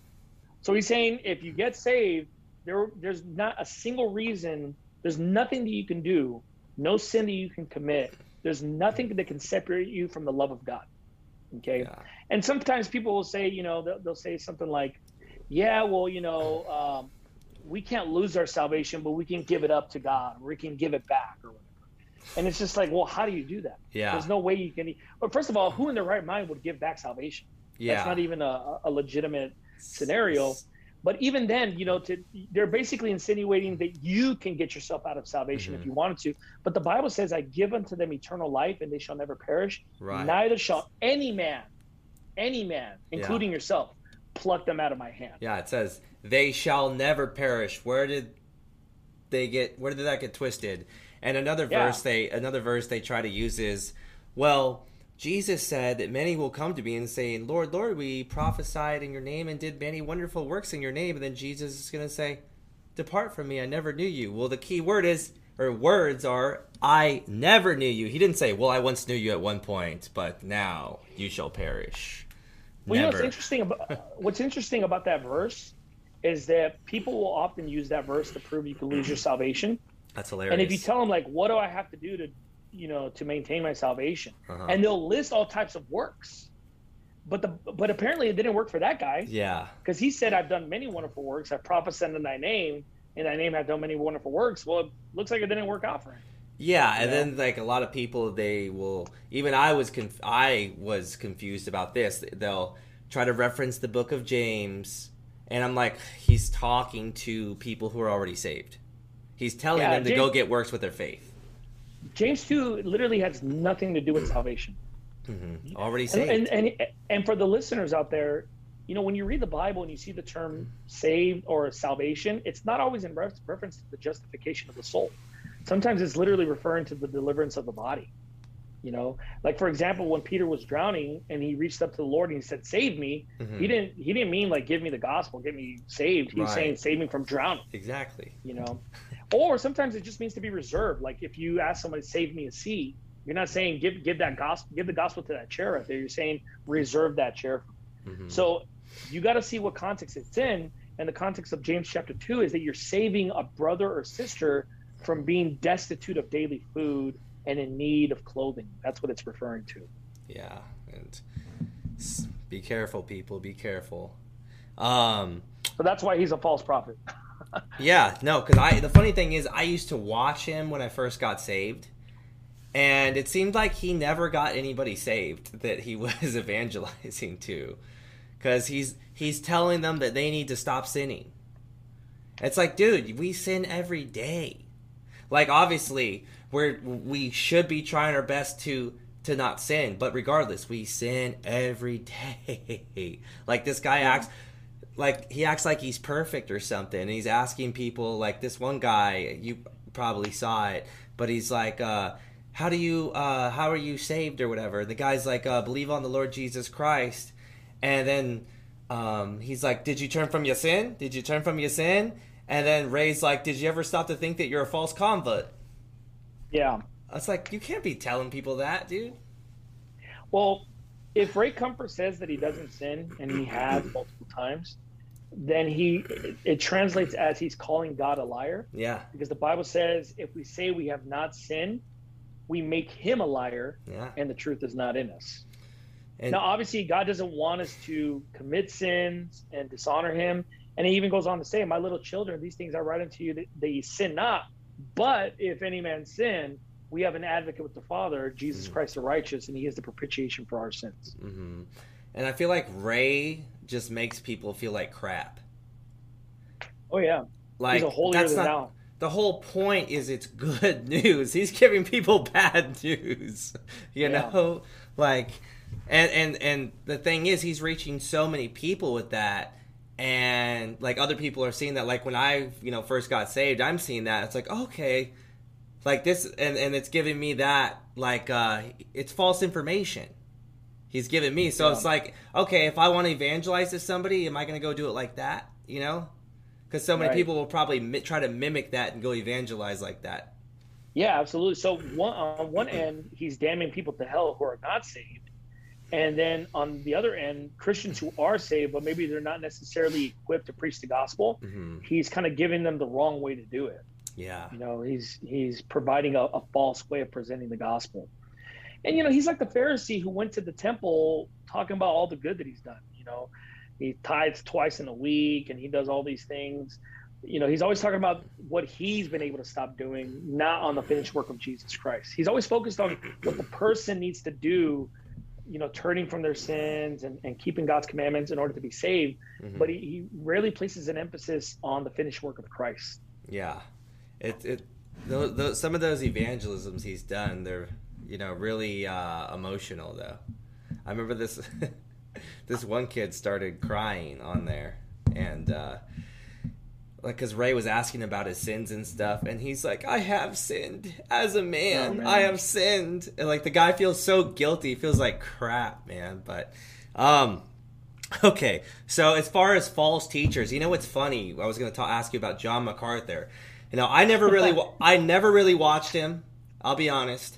So he's saying if you get saved, there, there's not a single reason. There's nothing that you can do. No sin that you can commit. There's nothing that can separate you from the love of God. Okay. Yeah. And sometimes people will say, you know, they'll, they'll say something like, yeah, well, you know, um, we can't lose our salvation, but we can give it up to God, or we can give it back or whatever. And it's just like, well, how do you do that? Yeah. There's no way you can. But first of all, who in their right mind would give back salvation? Yeah. That's not even a, a legitimate scenario. But even then, you know, to, they're basically insinuating that you can get yourself out of salvation mm-hmm. if you wanted to. But the Bible says, I give unto them eternal life, and they shall never perish. Right. Neither shall any man, any man, including yeah. yourself, pluck them out of my hand. Yeah, it says, they shall never perish. Where did they get, where did that get twisted? And another yeah. verse they, another verse they try to use is, well, Jesus said that many will come to me and say, Lord, Lord, we prophesied in your name and did many wonderful works in your name. And then Jesus is going to say, depart from me, I never knew you. Well, the key word is, or words are, I never knew you. He didn't say, well, I once knew you at one point, but now you shall perish. Well, never. You know, what's interesting about, what's interesting about that verse is that people will often use that verse to prove you can lose your salvation. That's hilarious. And if you tell them, like, what do I have to do to, you know, to maintain my salvation, uh-huh. and they'll list all types of works, but the but apparently it didn't work for that guy. Yeah, because he said, "I've done many wonderful works. I've prophesied in thy name, in thy name have done many wonderful works." Well, it looks like it didn't work out for him. Yeah, and you know? then like a lot of people, they will. Even I was conf- I was confused about this. They'll try to reference the book of James, and I'm like, he's talking to people who are already saved. He's telling yeah, them to James- go get works with their faith. James two literally has nothing to do with salvation. Mm-hmm. Already saved. And, and and and for the listeners out there, you know, when you read the Bible and you see the term saved or salvation, it's not always in reference to the justification of the soul. Sometimes it's literally referring to the deliverance of the body. You know, like for example, when Peter was drowning and he reached up to the Lord and he said, "Save me," mm-hmm. he didn't he didn't mean like give me the gospel, get me saved. He was right. saying save me from drowning. Exactly. You know, or sometimes it just means to be reserved. Like if you ask somebody, "Save me a seat," you're not saying give give that gospel give the gospel to that chair right there. You're saying reserve that chair. Mm-hmm. So you got to see what context it's in, and the context of James chapter two is that you're saving a brother or sister from being destitute of daily food and in need of clothing. That's what it's referring to. Yeah, and be careful, people. Be careful. Um, but that's why he's a false prophet. yeah, no, because I. The funny thing is, I used to watch him when I first got saved, and it seemed like he never got anybody saved that he was evangelizing to, because he's he's telling them that they need to stop sinning. It's like, dude, we sin every day. Like, obviously, we're, we should be trying our best to to not sin, but regardless, we sin every day. Like, this guy acts like he acts like he's perfect or something, and he's asking people, like this one guy, you probably saw it, but he's like, uh, how do you, uh, how are you saved or whatever? The guy's like, uh, believe on the Lord Jesus Christ, And then um, he's like, did you turn from your sin? Did you turn from your sin? And then Ray's like, did you ever stop to think that you're a false convert? Yeah. It's like, you can't be telling people that, dude. Well, if Ray Comfort says that he doesn't sin, and he has multiple times, then he it, it translates as he's calling God a liar. Yeah. Because the Bible says if we say we have not sinned, we make him a liar, yeah. and the truth is not in us. And now, obviously, God doesn't want us to commit sins and dishonor him. And he even goes on to say, my little children, these things I write unto you that, that ye sin not. But if any man sin, we have an advocate with the Father, Jesus mm-hmm. Christ the righteous, and he is the propitiation for our sins. Mm-hmm. And I feel like Ray just makes people feel like crap. Oh, yeah. Like, he's a holier that's than not, thou. The whole point is it's good news. He's giving people bad news. You Yeah. know? Like, and, and, and the thing is, he's reaching so many people with that. And, like, other people are seeing that. Like, when I, you know, first got saved, I'm seeing that. It's like, okay. Like, this, and, and it's giving me that, like, uh, it's false information. He's giving me. So yeah. It's like, okay, if I want to evangelize to somebody, am I going to go do it like that? You know? Because so many Right. people will probably mi- try to mimic that and go evangelize like that. Yeah, absolutely. So one, on one end, he's damning people to hell who are not saved. And then on the other end, Christians who are saved, but maybe they're not necessarily equipped to preach the gospel, Mm-hmm. he's kind of giving them the wrong way to do it. Yeah. You know, he's he's providing a, a false way of presenting the gospel. And, you know, he's like the Pharisee who went to the temple talking about all the good that he's done. You know, he tithes twice in a week and he does all these things. You know, he's always talking about what he's been able to stop doing, not on the finished work of Jesus Christ. He's always focused on what the person needs to do, you know, turning from their sins and, and keeping God's commandments in order to be saved. Mm-hmm. But he, he rarely places an emphasis on the finished work of Christ. Yeah. It, it, those, those, some of those evangelisms he's done, they're, you know, really uh, emotional, though. I remember this this one kid started crying on there, and uh, like, because Ray was asking about his sins and stuff, and he's like, I have sinned as a man. Oh, man. I have sinned. And, like, the guy feels so guilty. He feels like crap, man. But, um, okay. So, as far as false teachers, you know what's funny? I was going to ask you about John MacArthur. You know, I never really, wa- I never really watched him. I'll be honest.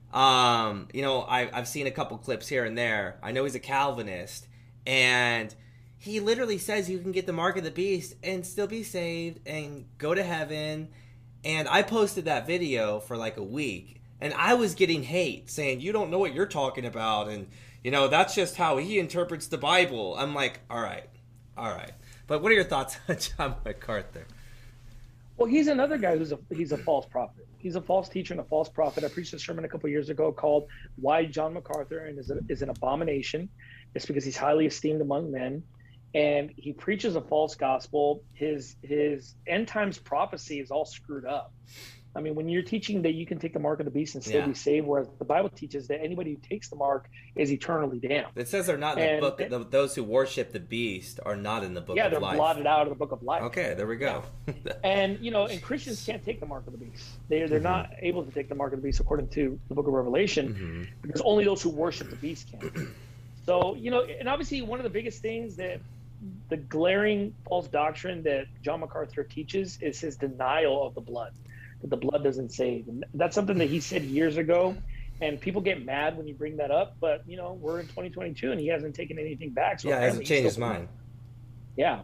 Um, you know, I, I've seen a couple clips here and there. I know he's a Calvinist, and he literally says you can get the mark of the beast and still be saved and go to heaven. And I posted that video for like a week, and I was getting hate saying, you don't know what you're talking about. And, you know, that's just how he interprets the Bible. I'm like, all right, all right. But what are your thoughts on John MacArthur? Well, he's another guy who's a he's a false prophet. He's a false teacher and a false prophet. I preached a sermon a couple of years ago called "Why John MacArthur and is a, is an Abomination." It's because he's highly esteemed among men, and he preaches a false gospel. His his end times prophecy is all screwed up. I mean, when you're teaching that you can take the mark of the beast and still Yeah. be saved, whereas the Bible teaches that anybody who takes the mark is eternally damned. It says they're not in And- the book. The, those who worship the beast are not in the book yeah, of they're life. blotted out of the book of life. Okay, there we go. And, you know, and Christians can't take the mark of the beast. They, they're Mhm. not able to take the mark of the beast according to the book of Revelation, Mhm. because only those who worship the beast can. So, you know, and obviously one of the biggest things that the glaring false doctrine that John MacArthur teaches is his denial of the blood, that the blood doesn't save. And that's something that he said years ago, and people get mad when you bring that up, but, you know, we're in twenty twenty-two and he hasn't taken anything back. So Yeah, he hasn't apparently changed he's his still- mind. Yeah.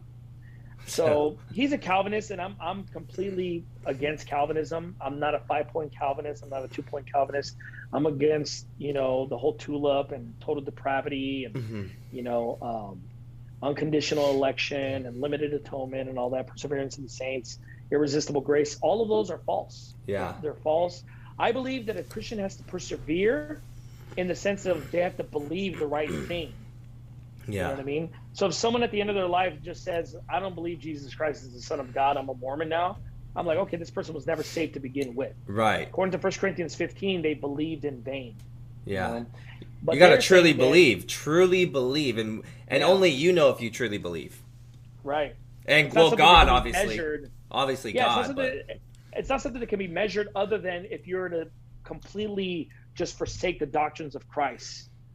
So he's a Calvinist, and I'm I'm completely against Calvinism. I'm not a five-point Calvinist. I'm not a two-point Calvinist. I'm against, you know, the whole tulip and total depravity and, Mm-hmm. you know, um, unconditional election and limited atonement and all that, perseverance in the saints, irresistible grace. All of those are false. Yeah. They're false. I believe that a Christian has to persevere in the sense of they have to believe the right thing. You know Yeah. what I mean? So if someone at the end of their life just says, I don't believe Jesus Christ is the Son of God, I'm a Mormon now, I'm like, okay, this person was never saved to begin with. Right. According to First Corinthians fifteen, they believed in vain. Yeah. know? But You got to they're truly saying that- believe, truly believe, and and Yeah. only you know if you truly believe. Right. And It's not well, something God that can be obviously, measured. obviously Yeah, it's not God, something but that- it's not something that can be measured other than if you're to completely just forsake the doctrines of Christ.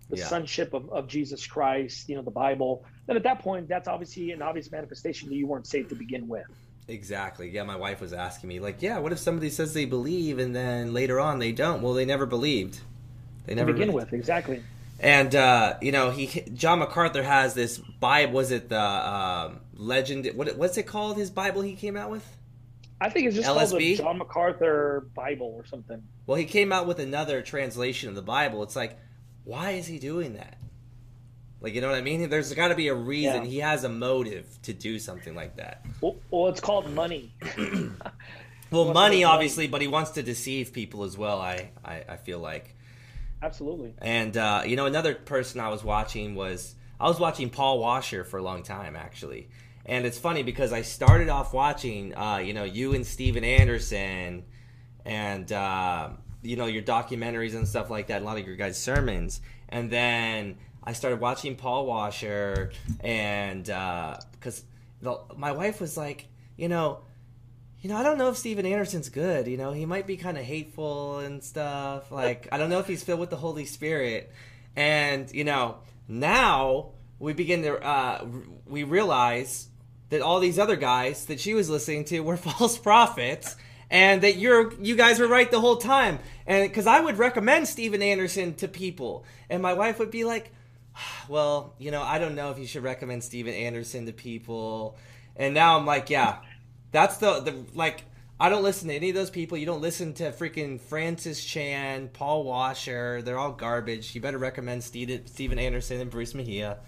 the Yeah. sonship of, of Jesus Christ, you know, the Bible, then at that point, that's obviously an obvious manifestation that you weren't saved to begin with. Exactly. Yeah, my wife was asking me, like, yeah, what if somebody says they believe and then later on they don't? Well, they never believed. They never to begin believed. with, exactly. And uh, you know, he John MacArthur has this Bible. Was it the um, Legend? What what's it called? His Bible he came out with? I think it's just L S B? called the John MacArthur Bible or something. Well, he came out with another translation of the Bible. It's like, why is he doing that? Like, you know what I mean? There's got to be a reason. Yeah. He has a motive to do something like that. Well, well it's called money. Well, Wants money, to make obviously, but he wants to deceive people as well, I, I, I feel like. Absolutely. And, uh, you know, another person I was watching was... I was watching Paul Washer for a long time, actually. And it's funny because I started off watching, uh, you know, you and Steven Anderson and, uh, you know, your documentaries and stuff like that, a lot of your guys' sermons. And then I started watching Paul Washer and because uh, my wife was like, you know, you know, I don't know if Steven Anderson's good. You know, he might be kind of hateful and stuff. Like, I don't know if he's filled with the Holy Spirit. And, you know, now we begin to, uh, we realize that all these other guys that she was listening to were false prophets and that you're, you guys were right the whole time. And because I would recommend Steven Anderson to people and my wife would be like, well, you know, I don't know if you should recommend Steven Anderson to people. And now I'm like, yeah. That's the, the, like, I don't listen to any of those people. You don't listen to freaking Francis Chan, Paul Washer. They're all garbage. You better recommend Steven, Steven Anderson and Bruce Mejia.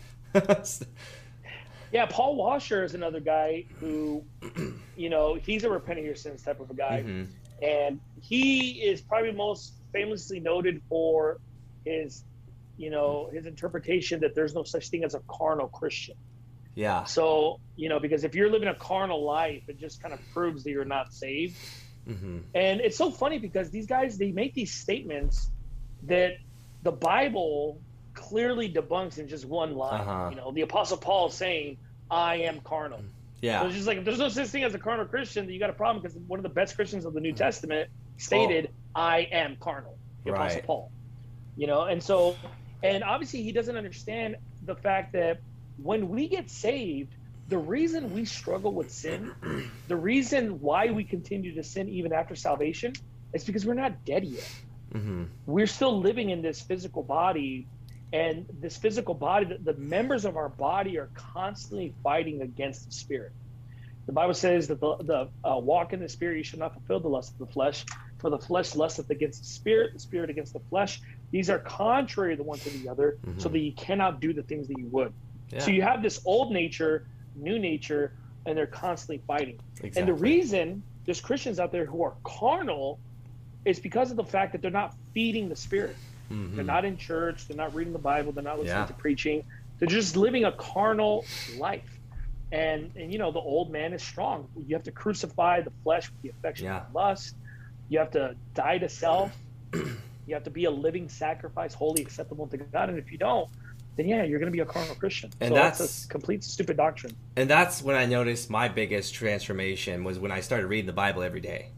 Yeah, Paul Washer is another guy who, you know, he's a repent of your sins type of a guy. Mm-hmm. And he is probably most famously noted for his, you know, his interpretation that there's no such thing as a carnal Christian. Yeah. So, you know, because if you're living a carnal life, it just kind of proves that you're not saved. Mm-hmm. And it's so funny because these guys, they make these statements that the Bible clearly debunks in just one line. Uh-huh. You know, the Apostle Paul saying, I am carnal. Yeah. So it's just like, if there's no such thing as a carnal Christian, then you got a problem because one of the best Christians of the New Testament stated, oh. I am carnal, the Apostle Right. Paul. You know, and so, and obviously he doesn't understand the fact that when we get saved, the reason we struggle with sin, the reason why we continue to sin even after salvation, is because we're not dead yet. Mm-hmm. We're still living in this physical body, and this physical body, the, the members of our body are constantly fighting against the spirit. The Bible says that the, the uh, walk in the spirit, you should not fulfill the lust of the flesh, for the flesh lusteth against the spirit, the spirit against the flesh. These are contrary the one to the other, Mm-hmm. so that you cannot do the things that you would. Yeah. So you have this old nature, new nature, and they're constantly fighting. Exactly. And the reason there's Christians out there who are carnal is because of the fact that they're not feeding the spirit. Mm-hmm. They're not in church. They're not reading the Bible. They're not listening Yeah. to preaching. They're just living a carnal life. And, and, you know, the old man is strong. You have to crucify the flesh with the affection Yeah. and lust. You have to die to self. You have to be a living sacrifice, holy, acceptable to God. And if you don't, then yeah, you're going to be a carnal Christian. And so that's- that's a complete stupid doctrine. And that's when I noticed my biggest transformation was when I started reading the Bible every day.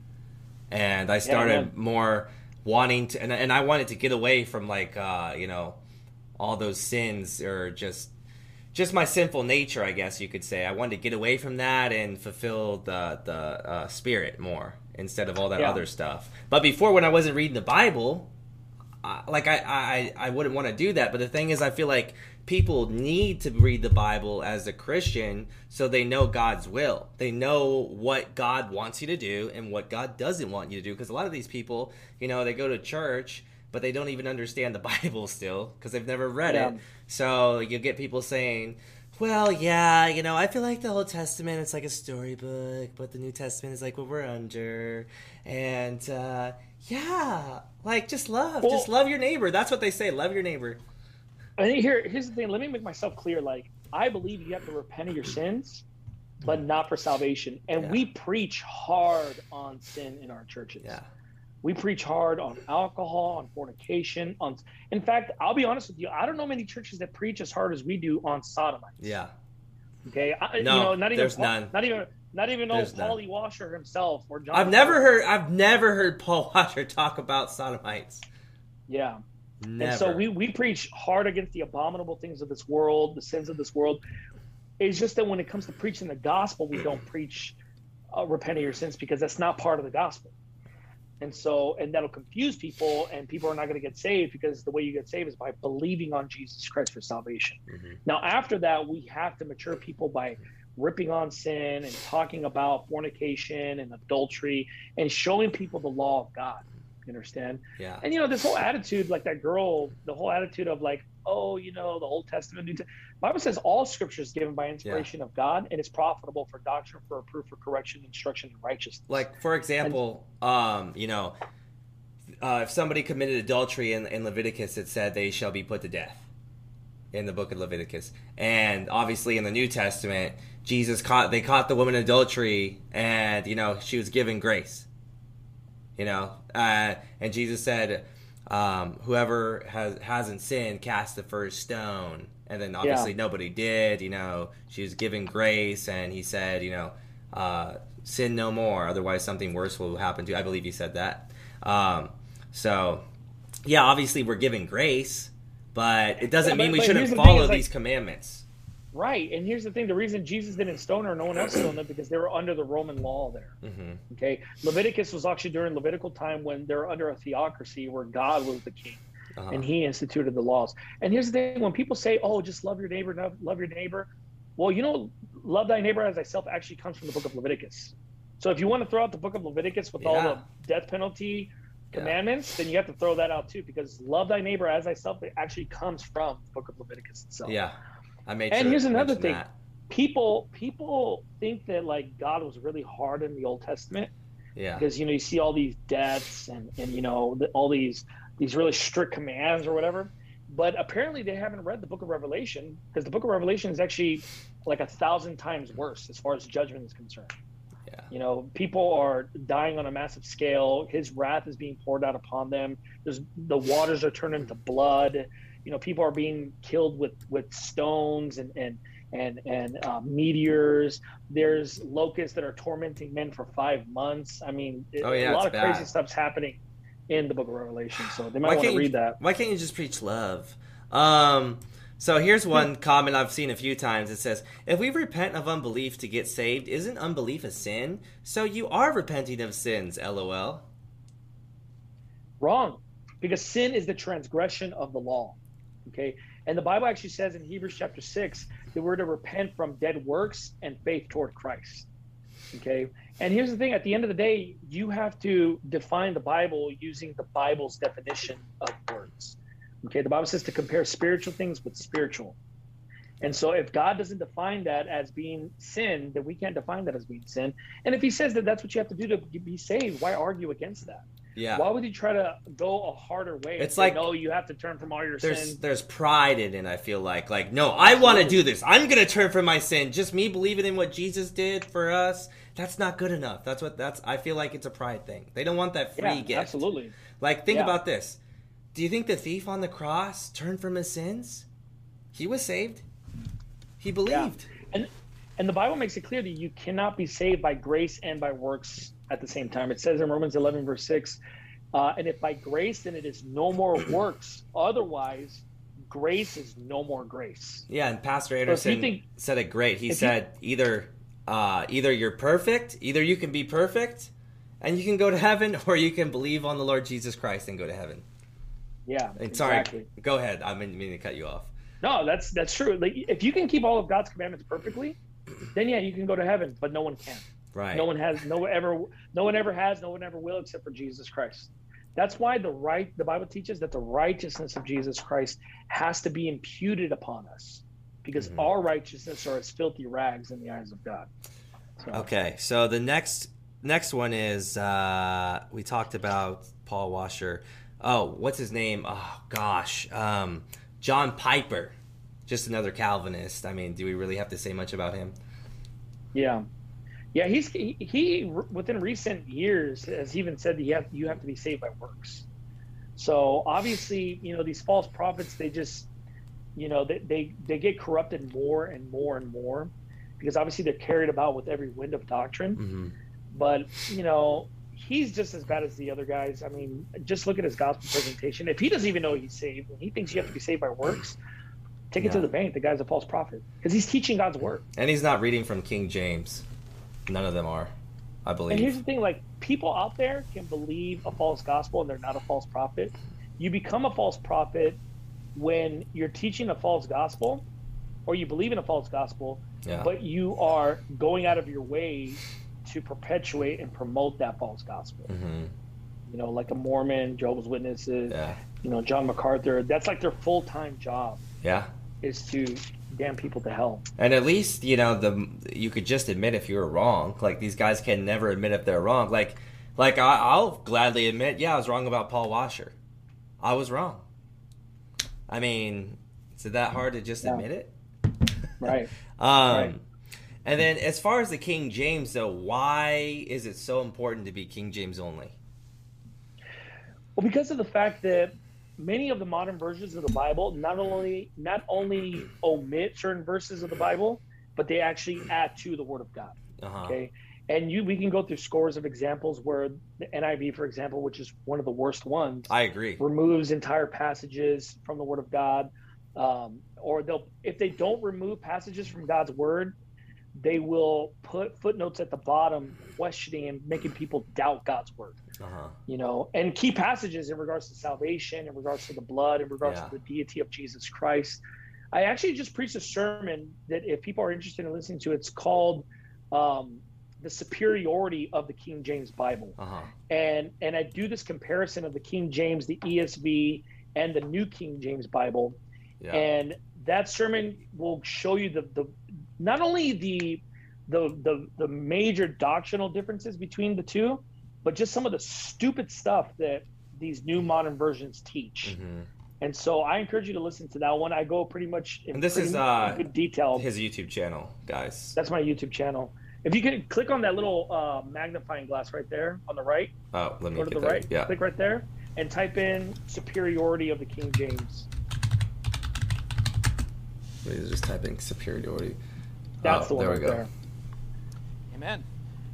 And I started man. more wanting to, and, and I wanted to get away from like, uh, you know, all those sins or just, just my sinful nature, I guess you could say. I wanted to get away from that and fulfill the, the uh, spirit more instead of all that Yeah. other stuff. But before, when I wasn't reading the Bible, I, like I, I, I wouldn't want to do that. But the thing is, I feel like people need to read the Bible as a Christian so they know God's will. They know what God wants you to do and what God doesn't want you to do. Because a lot of these people, you know, they go to church, but they don't even understand the Bible still because they've never read Yeah. it. So you get people saying, well, yeah, you know, I feel like the Old Testament, it's like a storybook, but the New Testament is like what we're under. And, uh, yeah, like, just love. Well- just love your neighbor. That's what they say. Love your neighbor. I think here, here's the thing. Let me make myself clear. Like, I believe you have to repent of your sins, but not for salvation. And Yeah. we preach hard on sin in our churches. Yeah. We preach hard on alcohol, on fornication. On, in fact, I'll be honest with you. I don't know many churches that preach as hard as we do on sodomites. Yeah. Okay. I, you No, know, not even there's Paul- none. Not even. Not even There's old none. Polly Washer himself or John. I've never heard I've never heard Paul Washer talk about sodomites. Yeah. Never. And so we, we preach hard against the abominable things of this world, the sins of this world. It's just that when it comes to preaching the gospel, we don't preach uh, repent of your sins, because that's not part of the gospel. And so, and that'll confuse people, and people are not going to get saved, because the way you get saved is by believing on Jesus Christ for salvation. Mm-hmm. Now, after that, we have to mature people by ripping on sin and talking about fornication and adultery and showing people the law of God. You understand? Yeah. And, you know, this whole attitude, like that girl, the whole attitude of like, oh, you know, the Old Testament, New Testament. Bible says all scripture is given by inspiration yeah. of God, and it's profitable for doctrine, for reproof, for correction, instruction, and righteousness. Like, for example, and, um, you know, uh, if somebody committed adultery in, in Leviticus, it said they shall be put to death in the book of Leviticus. And obviously in the New Testament, Jesus caught, they caught the woman in adultery, and, you know, she was given grace. You know, uh, and Jesus said, um, whoever has, hasn't sinned, cast the first stone. And then obviously yeah. nobody did. You know, she was given grace, and he said, you know, uh, sin no more, otherwise something worse will happen to you. I believe he said that. Um, so, yeah, obviously we're given grace, but it doesn't yeah, mean but, we but shouldn't follow the these like, commandments. Right, and here's the thing. The reason Jesus didn't stone her, no one else stoned them, because they were under the Roman law there. Mm-hmm. Okay, Leviticus was actually during Levitical time, when they were under a theocracy where God was the king. Uh-huh. And he instituted the laws. And here's the thing, when people say, oh, just love your neighbor, love, love your neighbor. Well, you know, love thy neighbor as thyself actually comes from the book of Leviticus. So if you want to throw out the book of Leviticus with yeah. all the death penalty commandments, yeah. then you have to throw that out too, because love thy neighbor as thyself, it actually comes from the book of Leviticus itself. Yeah, I made And sure here's another thing. That. People, people think that like God was really hard in the Old Testament. Yeah. Because, you know, you see all these deaths and, and you know, the, all these these really strict commands or whatever, but apparently they haven't read the book of Revelation, because the book of Revelation is actually like a thousand times worse as far as judgment is concerned. Yeah. You know, people are dying on a massive scale. His wrath is being poured out upon them. There's the waters are turned into blood. You know, people are being killed with, with stones and, and, and, and uh, meteors. There's locusts that are tormenting men for five months. I mean, oh, yeah, a lot of bad. crazy stuff's happening in the book of Revelation, so they might want to read you, that. Why can't you just preach love? Um, so here's one comment I've seen a few times. It says, if we repent of unbelief to get saved, isn't unbelief a sin? So you are repenting of sins, LOL. Wrong, because sin is the transgression of the law, okay? And the Bible actually says in Hebrews chapter six that we're to repent from dead works and faith toward Christ. Okay. And here's the thing, at the end of the day, you have to define the Bible using the Bible's definition of words. Okay. The Bible says to compare spiritual things with spiritual. And so if God doesn't define that as being sin, then we can't define that as being sin. And if he says that that's what you have to do to be saved, why argue against that? Yeah. Why would you try to go a harder way? It's say, like, no, you have to turn from all your there's, sins. There's pride in it, I feel like. Like, no, I want to do this. I'm going to turn from my sin. Just me believing in what Jesus did for us, that's not good enough. That's what that's. I feel like it's a pride thing. They don't want that free yeah, gift. Absolutely. Like, think yeah. about this. Do you think the thief on the cross turned from his sins? He was saved. He believed. Yeah. And and the Bible makes it clear that you cannot be saved by grace and by works at the same time. It says in Romans eleven, verse six, uh, and if by grace, then it is no more works. Otherwise, grace is no more grace. Yeah, and Pastor Anderson so think, said it great. He said you, either uh, either you're perfect, either you can be perfect and you can go to heaven, or you can believe on the Lord Jesus Christ and go to heaven. Yeah, and sorry, exactly. Go ahead. I didn't mean to cut you off. No, that's that's true. Like, if you can keep all of God's commandments perfectly, then yeah, you can go to heaven. But no one can. Right. No one has. No one ever. No one ever has. No one ever will, except for Jesus Christ. That's why the right. The Bible teaches that the righteousness of Jesus Christ has to be imputed upon us, because mm-hmm. our righteousness are as filthy rags in the eyes of God. So. Okay, so the next next one is uh, we talked about Paul Washer. Oh, what's his name? Oh gosh. Um, John Piper, just another Calvinist. I mean, do we really have to say much about him? Yeah, yeah. He's he, he within recent years has even said that you have you have to be saved by works. So obviously, you know, these false prophets, they just, you know, they they, they get corrupted more and more and more, because obviously they're carried about with every wind of doctrine. Mm-hmm. But you know, he's just as bad as the other guys. I mean, just look at his gospel presentation. If he doesn't even know he's saved, and he thinks you have to be saved by works, take it Yeah. to the bank. The guy's a false prophet because he's teaching God's word. And he's not reading from King James. None of them are, I believe. And here's the thing, like, people out there can believe a false gospel and they're not a false prophet. You become a false prophet when you're teaching a false gospel or you believe in a false gospel, Yeah. but you are going out of your way to perpetuate and promote that false gospel. Mm-hmm. You know, like a Mormon, Jehovah's Witnesses, Yeah. you know, John MacArthur. That's like their full-time job Yeah. is to damn people to hell. And at least, you know, the you could just admit if you were wrong. Like, these guys can never admit if they're wrong. Like, like I, I'll gladly admit, yeah, I was wrong about Paul Washer. I was wrong. I mean, is it that hard to just Yeah. admit it? Right. Um, Right. And then as far as the King James, though, why is it so important to be King James only? Well, because of the fact that many of the modern versions of the Bible not only not only omit certain verses of the Bible, but they actually add to the Word of God. Uh-huh. Okay, and you we can go through scores of examples where the N I V, for example, which is one of the worst ones, I agree. removes entire passages from the Word of God, um, or they'll if they don't remove passages from God's Word, they will put footnotes at the bottom questioning and making people doubt God's Word. Uh-huh. You know, and key passages in regards to salvation, in regards to the blood, in regards Yeah. to the deity of Jesus Christ. I actually just preached a sermon that if people are interested in listening to, it's called um, The Superiority of the King James Bible. Uh-huh. And and I do this comparison of the King James, the E S V, and the New King James Bible. Yeah. And that sermon will show you the, the not only the, the the the major doctrinal differences between the two, but just some of the stupid stuff that these new modern versions teach. Mm-hmm. And so I encourage you to listen to that one. I go pretty much in And this pretty is uh, good detail. his YouTube channel, guys. That's my YouTube channel. If you could click on that little uh, magnifying glass right there on the right, Oh, let me go to get the that. right, Yeah. click right there, and type in superiority of the King James. Wait, just typing superiority. That's oh, the one there right we go. there. Amen.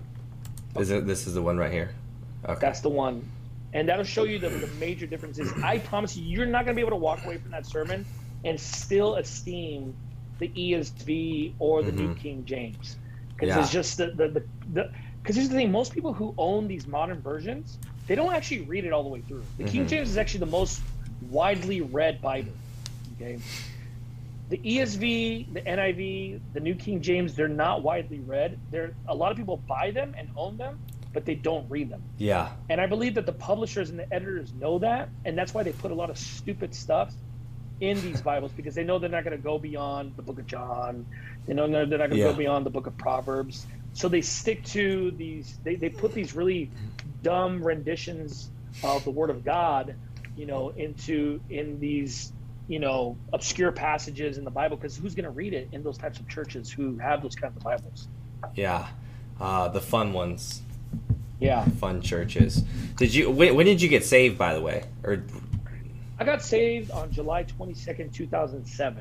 Is it? This is the one right here. Okay. That's the one. And that'll show you the, the major differences. I promise you, you're not going to be able to walk away from that sermon and still esteem the E S V or the New Mhm. King James. Because Yeah. it's just the, the, the, the because here's the thing, most people who own these modern versions, they don't actually read it all the way through. The King Mhm. James is actually the most widely read Bible. Okay. The E S V, the N I V, the New King James, they're not widely read. They're a lot of people buy them and own them, but they don't read them. Yeah. And I believe that the publishers and the editors know that, and that's why they put a lot of stupid stuff in these Bibles, because they know they're not going to go beyond the book of John. They know they're not going to Yeah. go beyond the book of Proverbs. So they stick to these, they, they put these really dumb renditions of the Word of God, you know, into, in these, you know, obscure passages in the Bible, because who's going to read it in those types of churches who have those kinds of Bibles? Yeah. Uh, the fun ones. Yeah. Fun churches. Did you? When, when did you get saved, by the way? Or I got saved on July twenty-second, two thousand seven.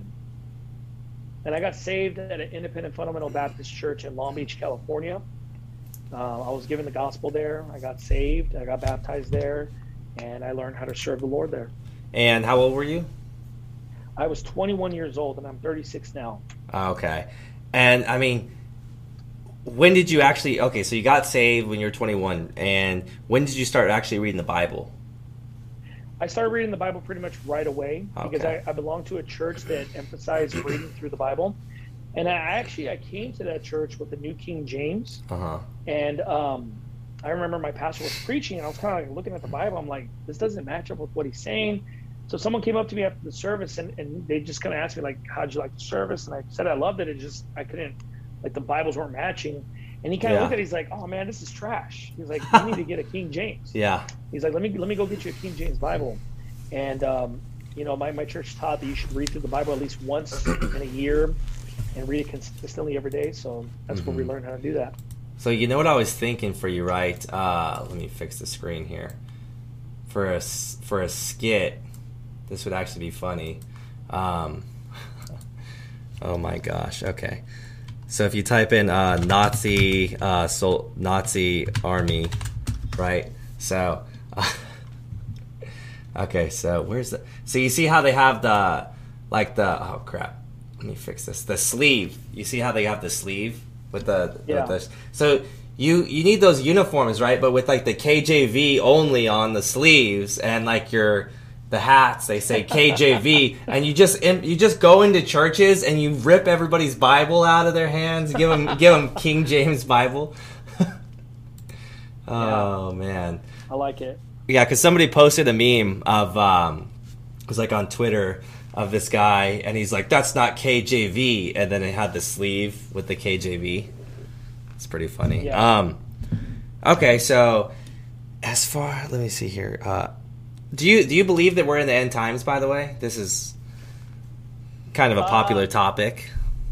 And I got saved at an independent fundamental Baptist church in Long Beach, California. Uh, I was given the gospel there. I got saved. I got baptized there. And I learned how to serve the Lord there. And how old were you? I was twenty-one years old, and I'm thirty-six now. Okay. And I mean, when did you actually? Okay, so you got saved when you were twenty-one, and when did you start actually reading the Bible? I started reading the Bible pretty much right away, because Okay. I, I belonged to a church that emphasized reading through the Bible. And I actually, I came to that church with the New King James. Uh huh. And um, I remember my pastor was preaching, and I was kind of like looking at the Bible. I'm like, this doesn't match up with what he's saying. So someone came up to me after the service, and, and they just kind of asked me, like, how'd you like the service? And I said I loved it. It just, I couldn't, like, the Bibles weren't matching. And he kind of Yeah. looked at it, he's like, oh, man, this is trash. He's like, you need to get a King James. Yeah. He's like, let me let me go get you a King James Bible. And, um, you know, my, my church taught that you should read through the Bible at least once in a year and read it consistently every day. So that's where we Mhm. learned how to do that. So you know what I was thinking for you, right? Uh, let me fix the screen here. For a s- for a skit, this would actually be funny. Um, oh my gosh. Okay. So if you type in uh, Nazi uh, sol- Nazi army, right? So, uh, okay, so where's the? So you see how they have the, like the oh crap, let me fix this. The sleeve. You see how they have the sleeve with the, Yeah. with the so you you need those uniforms, right? But with like the K J V only on the sleeves and like your the hats, they say K J V, and you just you just go into churches and you rip everybody's Bible out of their hands, give them give them King James Bible. Oh, yeah. Man. I like it. Yeah, because somebody posted a meme of, um, it was like on Twitter, of this guy, and he's like, that's not K J V, and then it had the sleeve with the K J V. It's pretty funny. Yeah. Um, okay, so as far, let me see here. Uh, do you do you believe that we're in the end times, by the way? This is kind of a popular Uh, topic.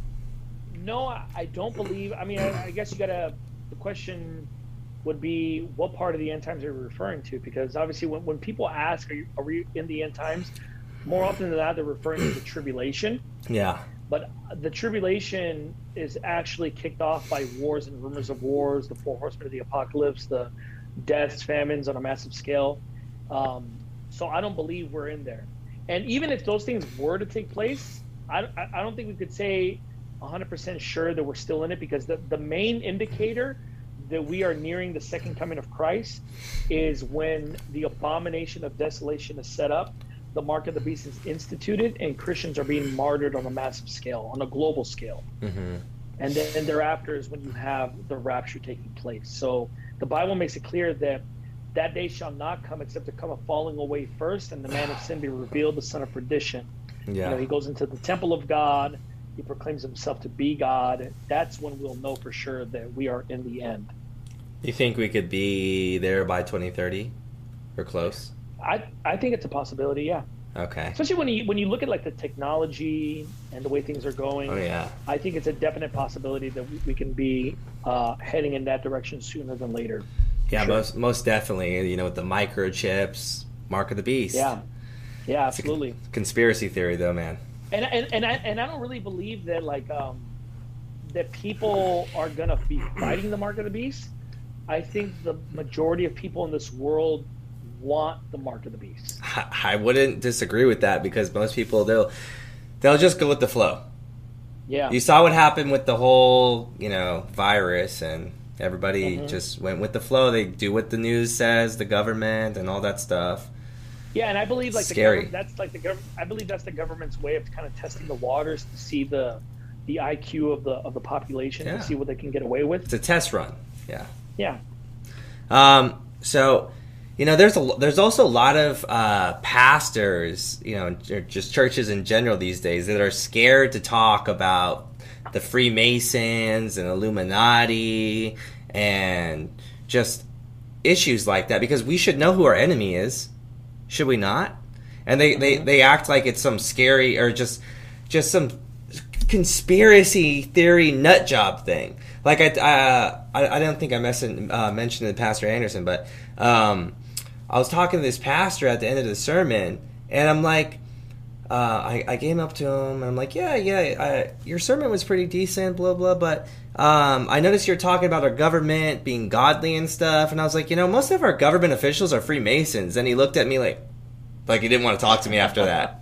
No, I I don't believe. I mean, I, I guess you gotta. The question would be, what part of the end times are you referring to? Because obviously, when, when people ask, are, you, are we in the end times? More often than not, they're referring to the tribulation. Yeah. But the tribulation is actually kicked off by wars and rumors of wars, the four horsemen of the apocalypse, the deaths, famines on a massive scale. Um, so I don't believe we're in there. And even if those things were to take place, I, I don't think we could say one hundred percent sure that we're still in it, because the, the main indicator that we are nearing the second coming of Christ is when the abomination of desolation is set up, the mark of the beast is instituted, and Christians are being martyred on a massive scale, on a global scale. Mm-hmm. And then thereafter is when you have the rapture taking place. So the Bible makes it clear that that day shall not come except to come a falling away first, and the man of sin be revealed, the son of perdition. Yeah. You know, he goes into the temple of God. He proclaims himself to be God. That's when we'll know for sure that we are in the end. You think we could be there by twenty thirty or close? I I think it's a possibility, yeah. Okay. Especially when you when you look at like the technology and the way things are going. Oh, yeah. I think it's a definite possibility that we, we can be uh, heading in that direction sooner than later. Yeah, Sure. most most definitely. You know, with the microchips, mark of the beast. Yeah. Yeah, absolutely. It's a conspiracy theory, though, man. And and and I and I don't really believe that like um that people are gonna be fighting the mark of the beast. I think the majority of people in this world want the mark of the beast. I, I wouldn't disagree with that, because most people they'll they'll just go with the flow. Yeah. You saw what happened with the whole, you know, virus, and everybody Mhm. just went with the flow. They do what the news says, the government, and all that stuff. Yeah, and I believe like Scary. the government, that's like the government. I believe that's the government's way of kind of testing the waters to see the the I Q of the of the population, Yeah. to see what they can get away with. It's a test run. Yeah. Yeah. Um, so, you know, there's a there's also a lot of uh, pastors, you know, or just churches in general these days that are scared to talk about the Freemasons and Illuminati and just issues like that, because we should know who our enemy is, should we not? And they, they, they act like it's some scary or just just some conspiracy theory nut job thing. Like I, uh, I, I don't think I mentioned uh, mentioned it to Pastor Anderson, but um, I was talking to this pastor at the end of the sermon, and I'm like, uh, I, I came up to him, and I'm like, yeah, yeah, I, your sermon was pretty decent, blah blah, but um, I noticed you're talking about our government being godly and stuff, and I was like, you know, most of our government officials are Freemasons, and he looked at me like, like he didn't want to talk to me after that.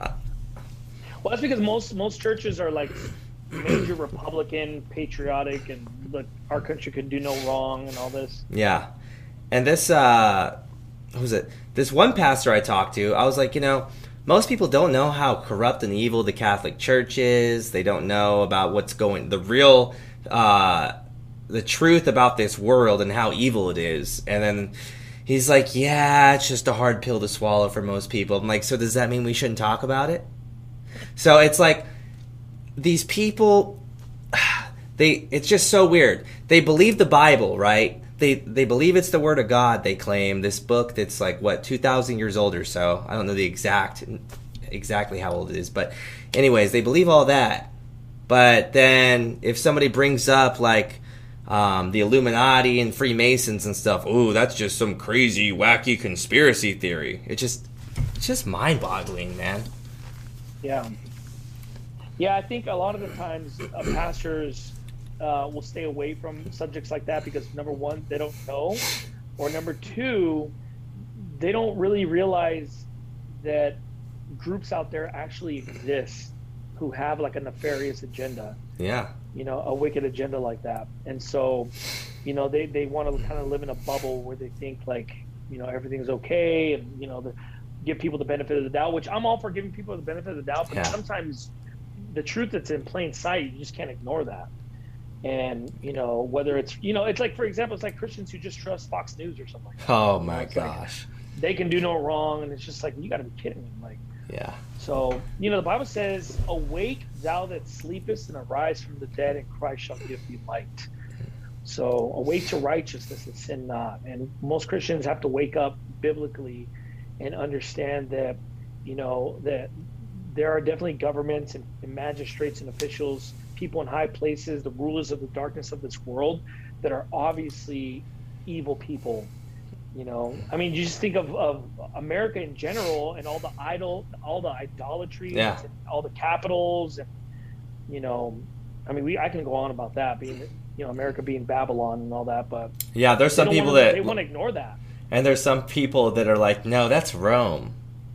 Well, that's because most most churches are like major Republican, patriotic, and look, our country could do no wrong and all this. Yeah. And this, uh, what was it? This one pastor I talked to, I was like, you know, most people don't know how corrupt and evil the Catholic Church is. They don't know about what's going, the real, uh, the truth about this world and how evil it is. And then he's like, yeah, it's just a hard pill to swallow for most people. I'm like, so does that mean we shouldn't talk about it? So it's like, these people, they it's just so weird. They believe the Bible, right? They they believe it's the Word of God, they claim. This book that's like, what, two thousand years old or so. I don't know the exact exactly how old it is. But anyways, they believe all that. But then if somebody brings up, like, um, the Illuminati and Freemasons and stuff, ooh, that's just some crazy, wacky conspiracy theory. It just, it's just mind-boggling, man. Yeah. Yeah, I think a lot of the times uh, pastors uh, will stay away from subjects like that because, number one, they don't know. or number two, they don't really realize that groups out there actually exist who have like a nefarious agenda. Yeah. You know, a wicked agenda like that. And so, you know, they, they want to kind of live in a bubble where they think like, you know, everything's okay, and, you know, the, give people the benefit of the doubt, which I'm all for giving people the benefit of the doubt, but yeah. sometimes the truth that's in plain sight, you just can't ignore that. And, you know, whether it's, you know, it's like, for example, it's like Christians who just trust Fox News or something like that. Oh my you know, gosh. Like, they can do no wrong, and it's just like, you got to be kidding me. Like, yeah. So, you know, the Bible says, awake thou that sleepest, and arise from the dead, and Christ shall give thee light. So awake to righteousness and sin not. And most Christians have to wake up biblically and understand that, you know, that there are definitely governments and, and magistrates and officials, people in high places, the rulers of the darkness of this world, that are obviously evil people. You know, I mean, you just think of, of America in general, and all the idol, all the idolatry, yeah. and all the capitals, and, you know, I mean, we I can go on about that, being, you know, America being Babylon and all that, but yeah, there's some people wanna, that they want to ignore that, and there's some people that are like, no, that's Rome.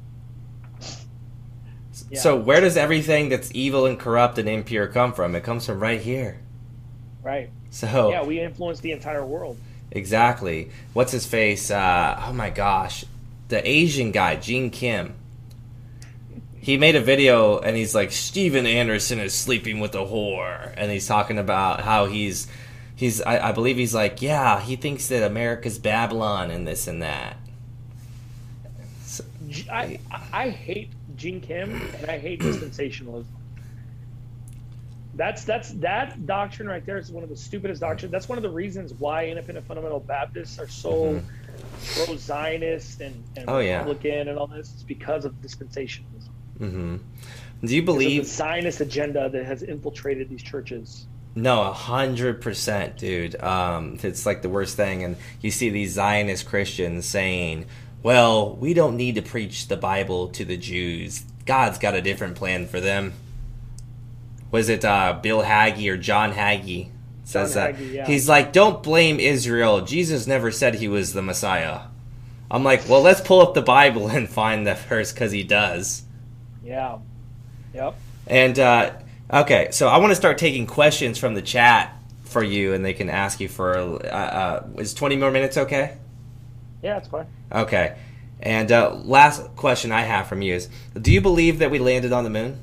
Yeah. So where does everything that's evil and corrupt and impure come from? It comes from right here. Right. So yeah, we influence the entire world. Exactly. What's his face? Uh, oh my gosh, the Asian guy, Gene Kim. He made a video and he's like, Steven Anderson is sleeping with a whore, and he's talking about how he's, he's, I, I believe he's like, yeah, he thinks that America's Babylon and this and that. So, I I hate Gene Kim, and I hate dispensationalism. That's that's that doctrine right there is one of the stupidest doctrines. That's one of the reasons why independent fundamental Baptists are so mm-hmm. pro-Zionist and, and oh, Republican yeah. and all this. It's because of dispensationalism. Mm-hmm. Do you believe the Zionist agenda that has infiltrated these churches? No, a hundred percent, dude. Um, it's like the worst thing, and you see these Zionist Christians saying, "Well, we don't need to preach the Bible to the Jews. God's got a different plan for them." Was it uh, Bill Hagee or John Hagee says John that? Hagee, yeah. He's like, "Don't blame Israel. Jesus never said he was the Messiah." I'm like, well, let's pull up the Bible and find that verse, because he does. Yeah. Yep. And uh, okay, so I want to start taking questions from the chat for you, and they can ask you for. Uh, uh, is twenty more minutes okay? Yeah, it's fine. Okay. And uh, last question I have from you is: do you believe that we landed on the moon?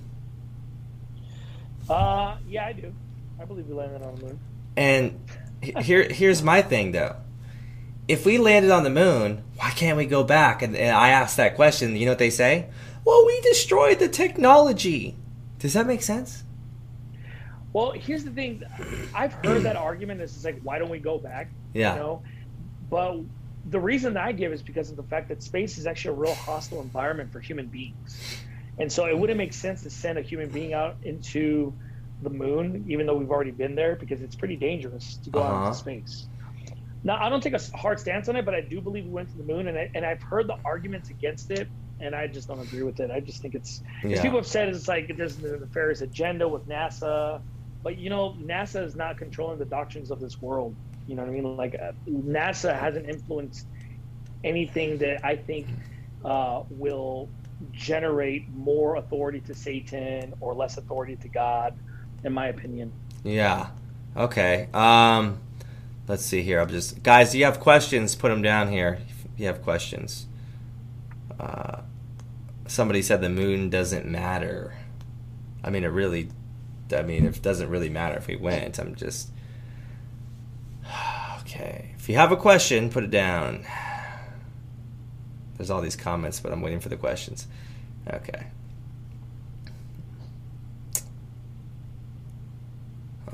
Uh, yeah, I do. I believe we landed on the moon. And here, here's my thing, though. If we landed on the moon, why can't we go back? And, and I asked that question. You know what they say? Well, we destroyed the technology. Does that make sense? Well, here's the thing. I've heard that argument. It's like, why don't we go back? Yeah. You know, but the reason that I give is because of the fact that space is actually a real hostile environment for human beings. And so it wouldn't make sense to send a human being out into the moon, even though we've already been there, because it's pretty dangerous to go uh-huh. out into space. Now, I don't take a hard stance on it, but I do believe we went to the moon, and, I, and I've heard the arguments against it, and I just don't agree with it. I just think it's, because yeah. people have said it's like there's a nefarious agenda with NASA, but, you know, NASA is not controlling the doctrines of this world. You know what I mean? Like, uh, NASA hasn't influenced anything that I think uh, will generate more authority to Satan or less authority to God, in my opinion. Yeah. Okay. Um, let's see here. I'm just guys. Do you have questions? Put them down here. If you have questions. Uh, somebody said the moon doesn't matter. I mean, it really. I mean, it doesn't really matter if we went. I'm just. Okay. If you have a question, put it down. There's all these comments, but I'm waiting for the questions. Okay. Huh.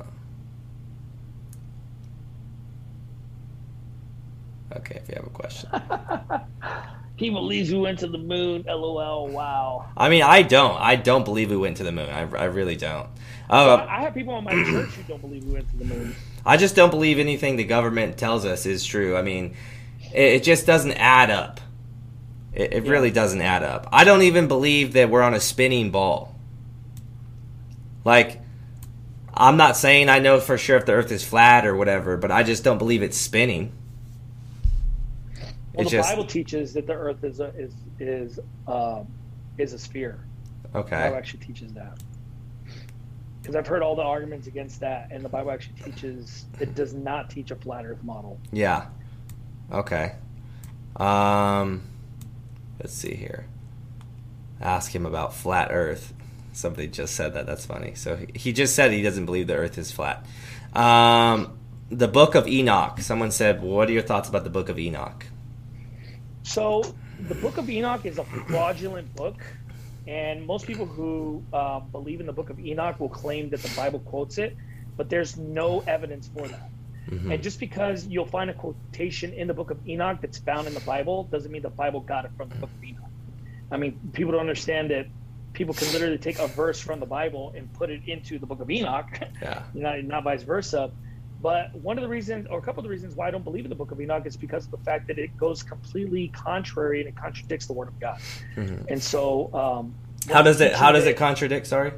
Okay, if you have a question. He believes we went to the moon. LOL. Wow. I mean, I don't. I don't believe we went to the moon. I, I really don't. Uh, well, I have people in my church who don't believe we went to the moon. I just don't believe anything the government tells us is true. I mean, it, it just doesn't add up. It, it yeah. really doesn't add up. I don't even believe that we're on a spinning ball. Like, I'm not saying I know for sure if the earth is flat or whatever, but I just don't believe it's spinning. Well, It's the just Bible teaches that the Earth is a is is um, is a sphere. okay. The Bible actually teaches that. Because I've heard all the arguments against that, and the Bible actually teaches it does not teach a flat Earth model. Yeah. Okay. Um, let's see here. Ask him about flat Earth. Somebody just said that. That's funny. So he, he just said he doesn't believe the Earth is flat. Um, the Book of Enoch. Someone said, "What are your thoughts about the Book of Enoch?" So the Book of Enoch is a fraudulent book, and most people who uh, believe in the Book of Enoch will claim that the Bible quotes it, but there's no evidence for that. Mm-hmm. And just because you'll find a quotation in the Book of Enoch that's found in the Bible doesn't mean the Bible got it from the Book of Enoch. I mean, people don't understand that people can literally take a verse from the Bible and put it into the Book of Enoch, yeah. not, not vice versa. But one of the reasons, or a couple of the reasons why I don't believe in the Book of Enoch is because of the fact that it goes completely contrary and it contradicts the Word of God. Mm-hmm. And so, um, how does it? How does it contradict? Sorry.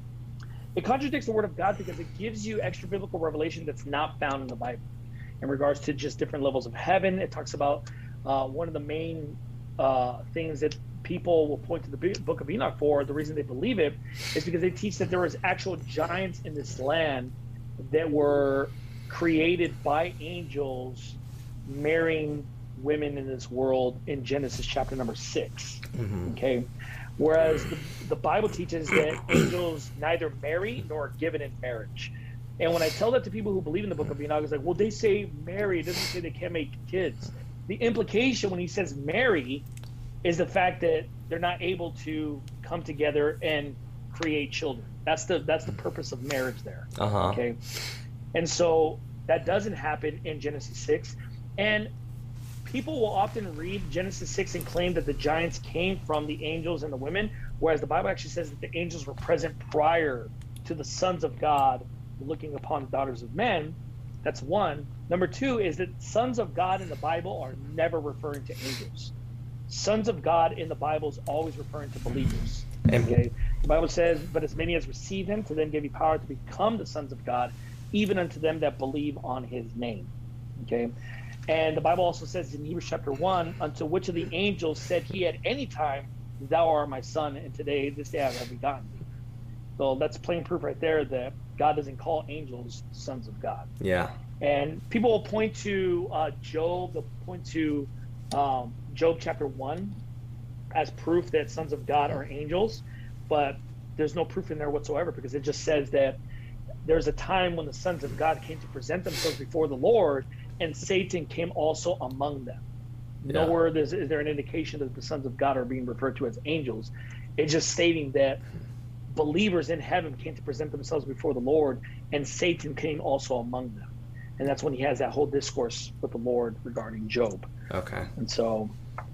It contradicts the Word of God because it gives you extra biblical revelation that's not found in the Bible. In regards to just different levels of heaven, it talks about uh, one of the main uh, things that people will point to the Book of Enoch for. The reason they believe it is because they teach that there was actual giants in this land that were created by angels marrying women in this world in Genesis chapter number six. Mm-hmm. Okay. Whereas the, the Bible teaches that angels neither marry nor are given in marriage. And when I tell that to people who believe in the Book of Enoch, it's like, well, they say marry. It doesn't say they can't make kids. The implication when he says marry is the fact that they're not able to come together and create children. That's the that's the purpose of marriage there. Uh-huh. Okay. And so that doesn't happen in Genesis six. And people will often read Genesis six and claim that the giants came from the angels and the women, whereas the Bible actually says that the angels were present prior to the sons of God looking upon the daughters of men. That's one. Number two is that sons of God in the Bible are never referring to angels. Sons of God in the Bible is always referring to believers. Okay. The Bible says, but as many as receive him, to them give you power to become the sons of God, even unto them that believe on his name. Okay. And the Bible also says in Hebrews chapter one, unto which of the angels said he at any time, thou art my son, and today, this day I have begotten thee. So that's plain proof right there that God doesn't call angels sons of God. Yeah. And people will point to uh, Job, they'll point to um, Job chapter one as proof that sons of God are angels, but there's no proof in there whatsoever, because it just says that there's a time when the sons of God came to present themselves before the Lord, and Satan came also among them. Yeah. Nowhere is, is there an indication that the sons of God are being referred to as angels. It's just stating that believers in heaven came to present themselves before the Lord, and Satan came also among them. And that's when he has that whole discourse with the Lord regarding Job. Okay. And so...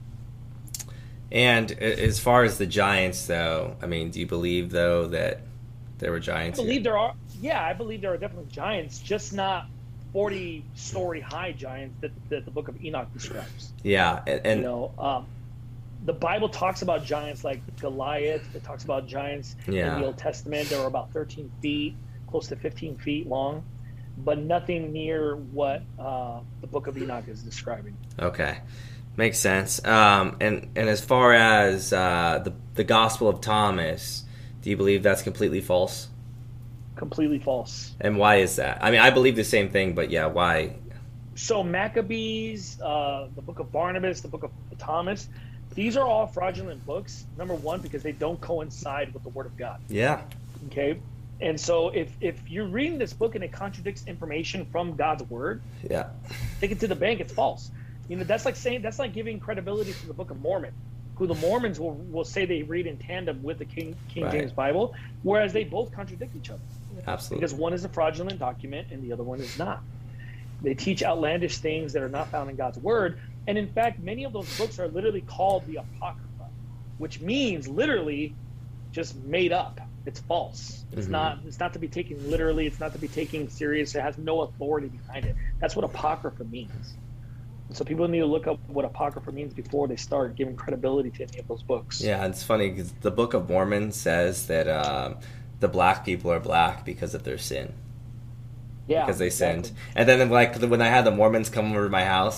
And as far as the giants, though, I mean, do you believe, though, that there were giants? I believe here? there are. Yeah, I believe there are definitely giants, just not forty-story high giants that, that the Book of Enoch describes. Yeah, and, and you know, um, the Bible talks about giants like Goliath. It talks about giants yeah. in the Old Testament. They were about thirteen feet, close to fifteen feet long, but nothing near what uh, the Book of Enoch is describing. Okay. Makes sense. Um, and, and as far as uh, the, the Gospel of Thomas, do you believe that's completely false? Completely false. And why is that? I mean, I believe the same thing, but yeah, why? So Maccabees, uh, the Book of Barnabas, the Book of Thomas, these are all fraudulent books. Number one, because they don't coincide with the Word of God. Yeah. Okay. And so if, if you're reading this book and it contradicts information from God's Word, yeah, take it to the bank, it's false. You know, that's like saying, that's like giving credibility to the Book of Mormon, who the Mormons will, will say they read in tandem with the King, King right. James Bible, whereas they both contradict each other. Absolutely. Because one is a fraudulent document and the other one is not. They teach outlandish things that are not found in God's Word. And in fact, many of those books are literally called the Apocrypha, which means literally just made up. It's false. It's mm-hmm. not It's not to be taken literally. It's not to be taken serious. It has no authority behind it. That's what Apocrypha means. So people need to look up what Apocrypha means before they start giving credibility to any of those books. Yeah, it's funny because the Book of Mormon says that um, the black people are black because of their sin. Yeah, because they exactly. sinned. And then, like, when I had the Mormons come over to my house,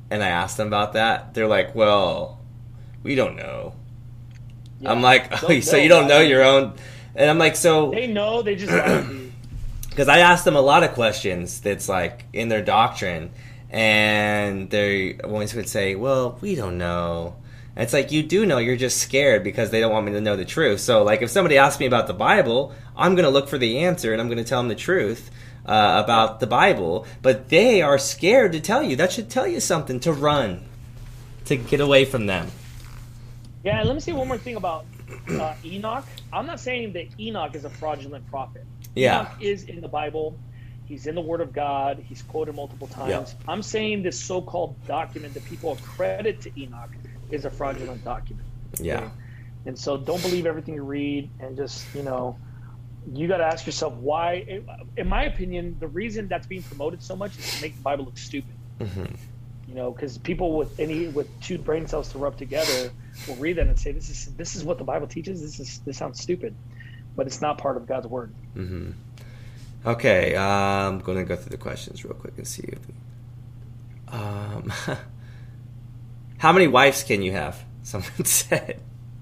and I asked them about that, they're like, well, we don't know. Yeah. I'm like, oh, Don't so know, you don't know right? your own? And I'm like, so... They know, they just lie to you. Because I asked them a lot of questions that's like in their doctrine, and they always would say, well, we don't know. And it's like, you do know, you're just scared because they don't want me to know the truth. So like if somebody asks me about the Bible, I'm going to look for the answer and I'm going to tell them the truth uh, about the Bible. But they are scared to tell you. That should tell you something, to run, to get away from them. Yeah, and let me say one more thing about uh, Enoch. I'm not saying that Enoch is a fraudulent prophet. Yeah. Enoch is in the Bible. He's in the Word of God. He's quoted multiple times. Yeah. I'm saying this so-called document that people accredit to Enoch is a fraudulent document. Yeah. Okay? And so don't believe everything you read, and just, you know, you got to ask yourself why. In my opinion, the reason that's being promoted so much is to make the Bible look stupid. Mm-hmm. You know, because people with any with two brain cells to rub together will read that and say, "This is this is what the Bible teaches. This is this sounds stupid," but it's not part of God's word. Mm-hmm. Okay, uh, I'm going to go through the questions real quick and see if. Um, how many wives can you have? Someone said.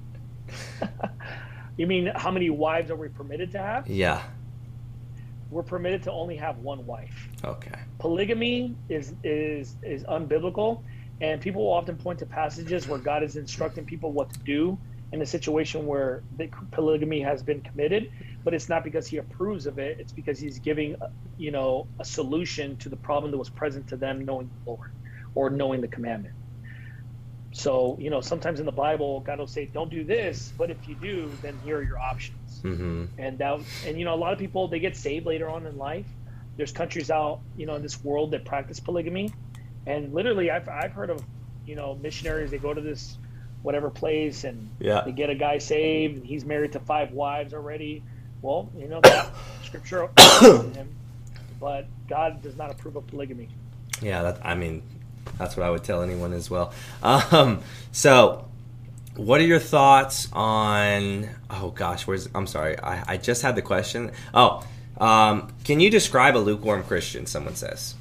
You mean how many wives are we permitted to have? Yeah. We're permitted to only have one wife. Okay. Polygamy is is is unbiblical, and people will often point to passages where God is instructing people what to do in a situation where the polygamy has been committed, but it's not because he approves of it. It's because he's giving, you know, a solution to the problem that was present to them knowing the Lord or knowing the commandment. So, you know, sometimes in the Bible, God will say, don't do this, but if you do, then here are your options. Mm-hmm. And that, and you know, a lot of people, they get saved later on in life. There's countries out, you know, in this world that practice polygamy. And literally, I've, I've heard of, you know, missionaries, they go to this whatever place and yeah. they get a guy saved and he's married to five wives already. Well, you know, that scripture him, but God does not approve of polygamy. Yeah, that, I mean, that's what I would tell anyone as well. Um, so, what are your thoughts on? Oh gosh, where's? I'm sorry, I, I just had the question. Oh, um, can you describe a lukewarm Christian? Someone says.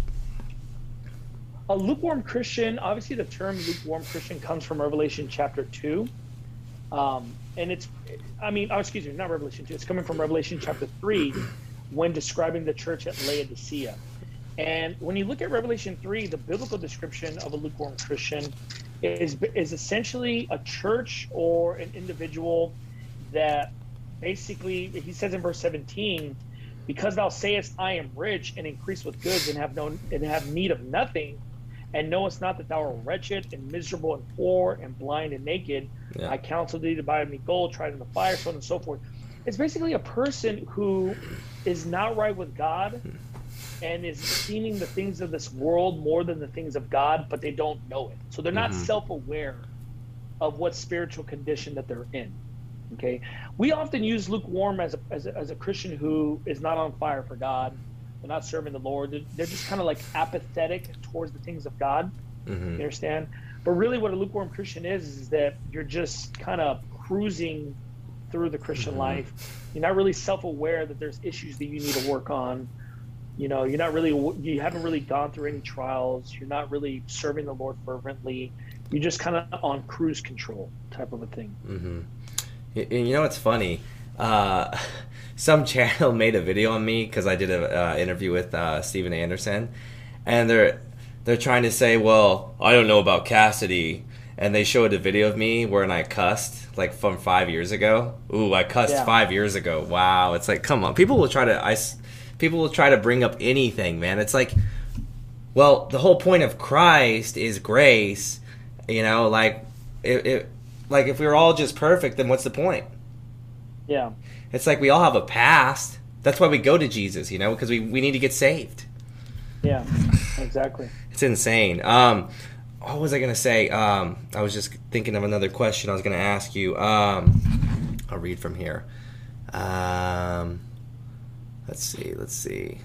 A lukewarm Christian, obviously the term lukewarm Christian comes from Revelation chapter two. Um, and it's, I mean, oh, excuse me, not Revelation two. It's coming from Revelation chapter three when describing the church at Laodicea. And when you look at Revelation three, the biblical description of a lukewarm Christian is, is essentially a church or an individual that basically, he says in verse seventeen, because thou sayest, I am rich and increase with goods and have no, and have need of nothing, and knowest not that thou art wretched and miserable and poor and blind and naked, yeah. I counsel thee to buy of me gold, tried in the fire, so on and so forth. It's basically a person who is not right with God and is esteeming the things of this world more than the things of God, but they don't know it. So they're not mm-hmm. self-aware of what spiritual condition that they're in. Okay, we often use lukewarm as a, as a as a Christian who is not on fire for God. They're not serving the Lord. They're, they're just kind of like apathetic towards the things of God. Mm-hmm. You understand? But really, what a lukewarm Christian is is that you're just kind of cruising through the Christian mm-hmm. life. You're not really self-aware that there's issues that you need to work on. You know, you're not really you haven't really gone through any trials. You're not really serving the Lord fervently. You're just kind of on cruise control type of a thing. Mm-hmm. And you know what's funny? Uh, some channel made a video on me because I did an uh, interview with uh, Steven Anderson, and they're they're trying to say, well, I don't know about Cassidy, and they showed a video of me where I cussed like from five years ago. Ooh, I cussed yeah. five years ago. Wow, it's like, come on, people will try to I, people will try to bring up anything, man. It's like, well, the whole point of Christ is grace, you know, like it. it Like, if we were all just perfect, then what's the point? Yeah. It's like we all have a past. That's why we go to Jesus, you know, because we, we need to get saved. Yeah, exactly. It's insane. Um, what was I going to say? Um, I was just thinking of another question I was going to ask you. Um, I'll read from here. Um, let's see, let's see.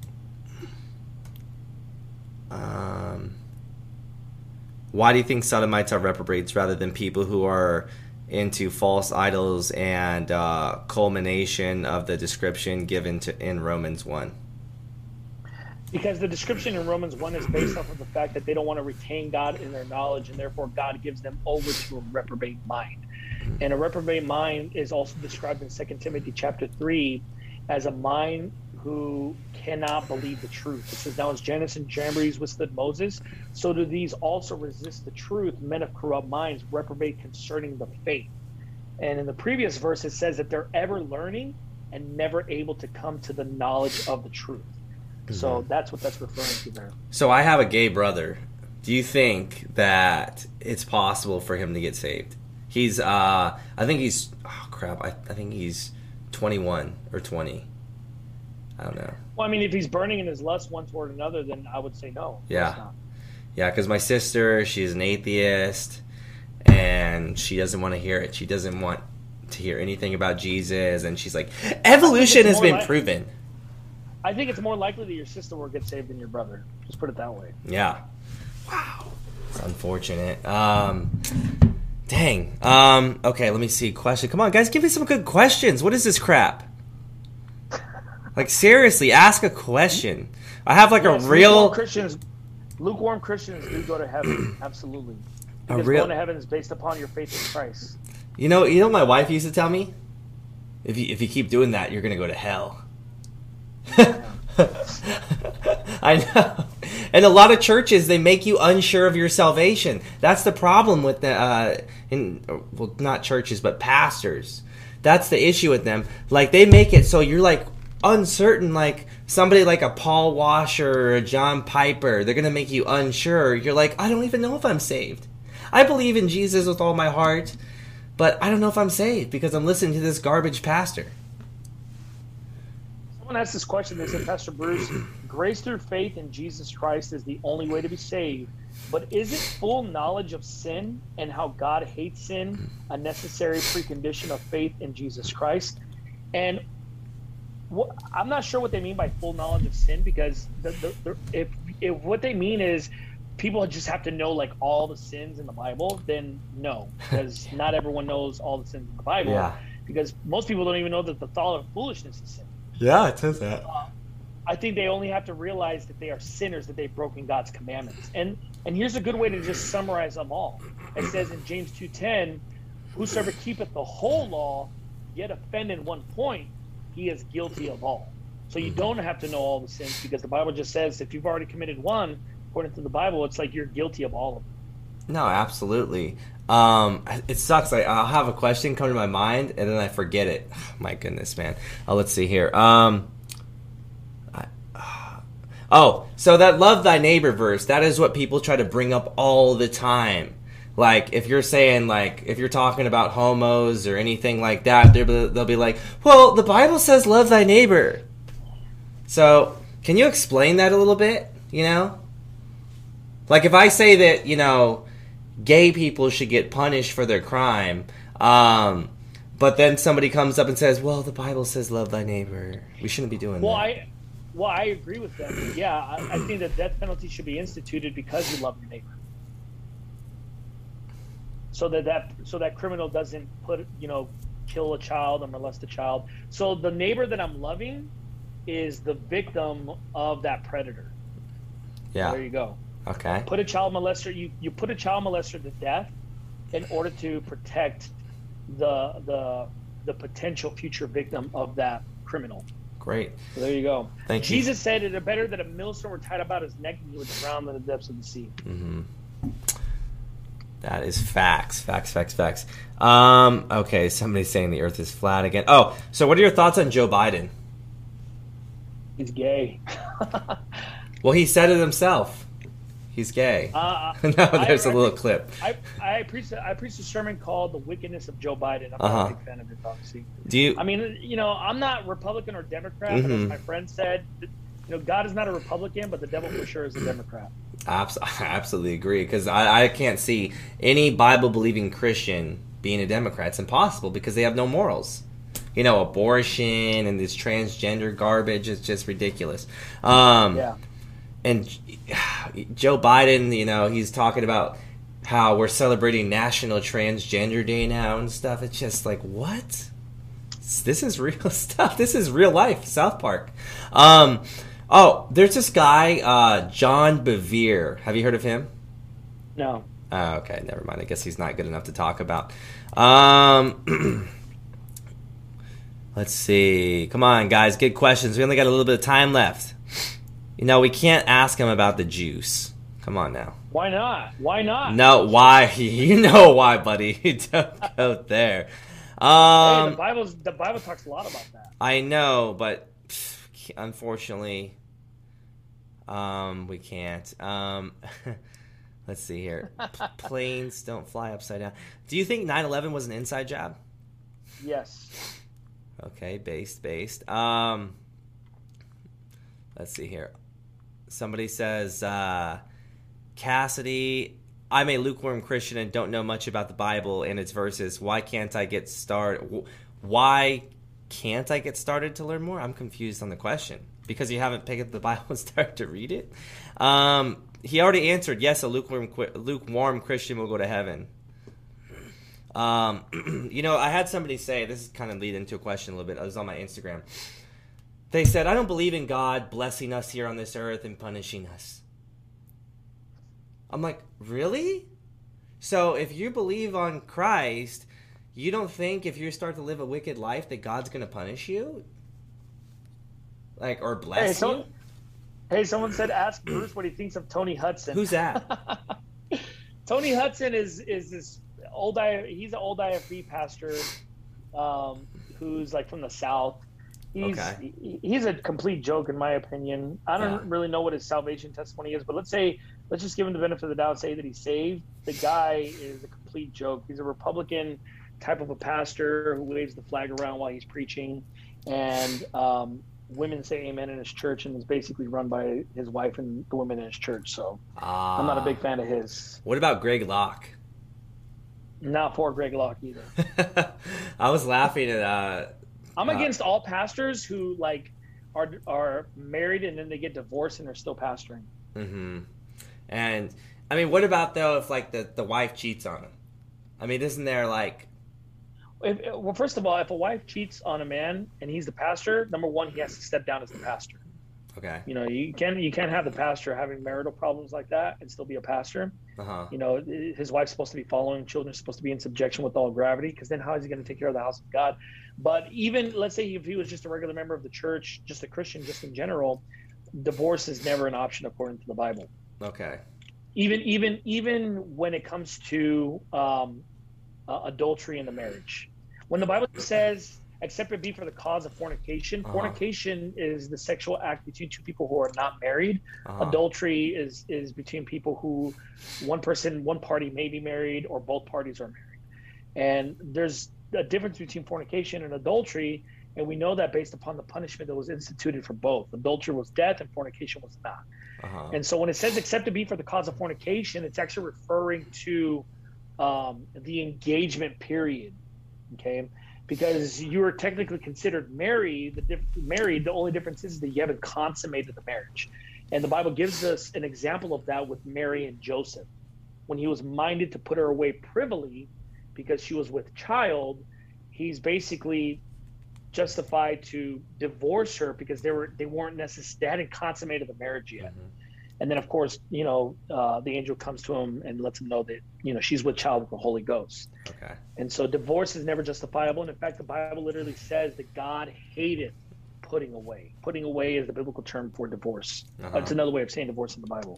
Um... Why do you think sodomites are reprobates rather than people who are into false idols and uh, culmination of the description given to in Romans one? Because the description in Romans one is based off of the fact that they don't want to retain God in their knowledge, and therefore God gives them over to a reprobate mind. And a reprobate mind is also described in Second Timothy chapter three as a mind who cannot believe the truth. It says, now as Jannes and Jambres withstood Moses, so do these also resist the truth, men of corrupt minds, reprobate concerning the faith. And in the previous verse, it says that they're ever learning and never able to come to the knowledge of the truth. Mm-hmm. So that's what that's referring to there. So I have a gay brother. Do you think that it's possible for him to get saved? He's, uh, I think he's, oh crap, I, I think he's twenty-one or twenty. I don't know. Well, I mean, if he's burning in his lust one toward another, then I would say no. Yeah. Yeah, because my sister, she's an atheist, and she doesn't want to hear it. She doesn't want to hear anything about Jesus, and she's like, evolution has been li- proven. I think it's more likely that your sister will get saved than your brother. Just put it that way. Yeah. Wow. It's unfortunate. Um, dang. Um, okay, let me see. Question. Come on, guys, give me some good questions. What is this crap? Like, seriously, ask a question. I have, like, yes, a real... Lukewarm Christians, lukewarm Christians do go to heaven, absolutely. Because real... going to heaven is based upon your faith in Christ. You know, you know what my wife used to tell me? If you, if you keep doing that, you're going to go to hell. I know. And a lot of churches, they make you unsure of your salvation. That's the problem with the... Uh, in, well, not churches, but pastors. That's the issue with them. Like, they make it so you're, like... uncertain, like somebody like a Paul Washer or a John Piper, they're gonna make you unsure. You're like, I don't even know if I'm saved. I believe in Jesus with all my heart, but I don't know if I'm saved because I'm listening to this garbage pastor. Someone asked this question. They said, Pastor Bruce, grace through faith in Jesus Christ is the only way to be saved, but is it full knowledge of sin and how God hates sin a necessary precondition of faith in Jesus Christ? And What, I'm not sure what they mean by full knowledge of sin, because the, the, the, if, if what they mean is people just have to know like all the sins in the Bible, then no, because not everyone knows all the sins in the Bible. Yeah. Because most people don't even know that the thought of foolishness is sin. Yeah, it says that. Uh, I think they only have to realize that they are sinners, that they've broken God's commandments. And and here's a good way to just summarize them all. It says in James two ten, whosoever keepeth the whole law, yet offend in one point, he is guilty of all. So you don't have to know all the sins, because the Bible just says if you've already committed one, according to the Bible, it's like you're guilty of all of them. No, absolutely. Um, it sucks. I, I'll have a question come to my mind, and then I forget it. Oh, my goodness, man. Oh, let's see here. Um, I, uh, oh, so that love thy neighbor verse, that is what people try to bring up all the time. Like, if you're saying, like, if you're talking about homos or anything like that, they'll, they'll be like, well, the Bible says love thy neighbor. So, can you explain that a little bit, you know? Like, if I say that, you know, gay people should get punished for their crime, um, but then somebody comes up and says, well, the Bible says love thy neighbor. We shouldn't be doing well, that. I, well, I agree with them. Yeah, I, I think that death penalty should be instituted because you love your neighbor. So that, that so that criminal doesn't put you know kill a child or molest a child. So the neighbor that I'm loving is the victim of that predator. Yeah. So there you go. Okay. Put a child molester. You, you put a child molester to death in order to protect the the the potential future victim of that criminal. Great. So there you go. Thank Jesus you. Jesus said it better that a millstone were tied about his neck and he would drown in the depths of the sea. Mm-hmm. That is facts, facts, facts, facts. Um, okay, somebody's saying the earth is flat again. Oh, so what are your thoughts on Joe Biden? He's gay. Well, he said it himself. He's gay. Uh, no, there's I, a little I, clip. I, I, preached, I preached a sermon called The Wickedness of Joe Biden. I'm uh-huh. not a big fan of it, obviously. Do you? I mean, you know, I'm not Republican or Democrat, mm-hmm. but as my friend said, you know, God is not a Republican, but the devil for sure is a Democrat. I absolutely agree, because I, I can't see any Bible-believing Christian being a Democrat. It's impossible because they have no morals. You know, abortion and this transgender garbage is just ridiculous. Um, yeah. And Joe Biden, you know, he's talking about how we're celebrating National Transgender Day now and stuff. It's just like, what? This is real stuff. This is real life, South Park. Um, Oh, there's this guy, uh, John Bevere. Have you heard of him? No. Oh, okay, never mind. I guess he's not good enough to talk about. Um, let's see. Come on, guys. Good questions. We only got a little bit of time left. You know, we can't ask him about the juice. Come on now. Why not? Why not? No, why? You know why, buddy. Don't go there. Um, hey, the Bible's the Bible talks a lot about that. I know, but pff, unfortunately, um, we can't. Um, let's see here. P- planes don't fly upside down. Do you think nine eleven was an inside job? Yes. Okay, based, based. Um, let's see here. Somebody says, uh, Cassidy, I'm a lukewarm Christian and don't know much about the Bible and its verses. Why can't I get started? Why can't I get started to learn more? I'm confused on the question. Because you haven't picked up the Bible and started to read it? Um, he already answered, yes, a lukewarm, lukewarm Christian will go to heaven. Um, you know, I had somebody say, this is kind of lead into a question a little bit. I was on my Instagram. They said, I don't believe in God blessing us here on this earth and punishing us. I'm like, really? So if you believe on Christ, you don't think if you start to live a wicked life that God's going to punish you? Like, or bless hey, so, you? Hey, someone said, ask Bruce what he thinks of Tony Hudson. Who's that? Tony Hudson is is this old I he's an old I F B pastor um, who's like from the South. He's okay. he, he's a complete joke in my opinion. I don't yeah. really know what his salvation testimony is, but let's say let's just give him the benefit of the doubt, say that he's saved. The guy is a complete joke. He's a Republican type of a pastor who waves the flag around while he's preaching, and um, women say amen in his church, and is basically run by his wife and the women in his church. So uh, I'm not a big fan of his. What about Greg Locke? Not for Greg Locke either. I was laughing at uh I'm against uh, all pastors who like are are married and then they get divorced and they're still pastoring. Mm-hmm. And I mean, what about though if like the, the wife cheats on him? I mean, isn't there like? If, well, first of all, if a wife cheats on a man and he's the pastor, number one, he has to step down as the pastor. Okay. You know, you can't you can't have the pastor having marital problems like that and still be a pastor. Uh-huh. You know, his wife's supposed to be following, children are supposed to be in subjection with all gravity, because then how is he going to take care of the house of God? But even, let's say if he was just a regular member of the church, just a Christian, just in general, divorce is never an option according to the Bible. Okay. Even even even when it comes to um, uh, adultery in the marriage, when the Bible says, except it be for the cause of fornication. Uh-huh. Fornication is the sexual act between two people who are not married. Uh-huh. Adultery is is between people who one person, one party may be married or both parties are married. And there's a difference between fornication and adultery, and we know that based upon the punishment that was instituted for both. Adultery was death and fornication was not. Uh-huh. And so when it says except it be for the cause of fornication, it's actually referring to um, the engagement period. Okay. Because you are technically considered married. The diff- married. The only difference is that you haven't consummated the marriage, and the Bible gives us an example of that with Mary and Joseph, when he was minded to put her away privily because she was with child. He's basically justified to divorce her because they were they weren't necessarily they hadn't consummated the marriage yet. Mm-hmm. And then, of course, you know, uh, the angel comes to him and lets him know that, you know, she's with child with the Holy Ghost. Okay. And so divorce is never justifiable. And in fact, the Bible literally says that God hated putting away. Putting away is the biblical term for divorce. Uh-huh. It's another way of saying divorce in the Bible.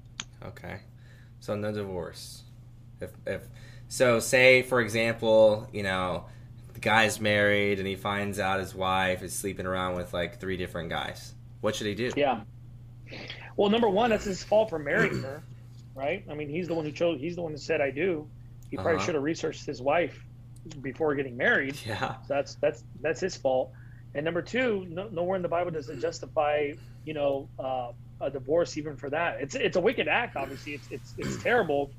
Okay. So no divorce. If if so, say, for example, you know, the guy's married and he finds out his wife is sleeping around with like three different guys. What should he do? Yeah. Well, number one, that's his fault for marrying her, right? I mean, he's the one who chose. He's the one who said, "I do." He probably uh-huh. should have researched his wife before getting married. Yeah. So that's that's that's his fault. And number two, no, nowhere in the Bible does it justify, you know, uh, a divorce even for that. It's it's a wicked act. Obviously, it's it's it's terrible.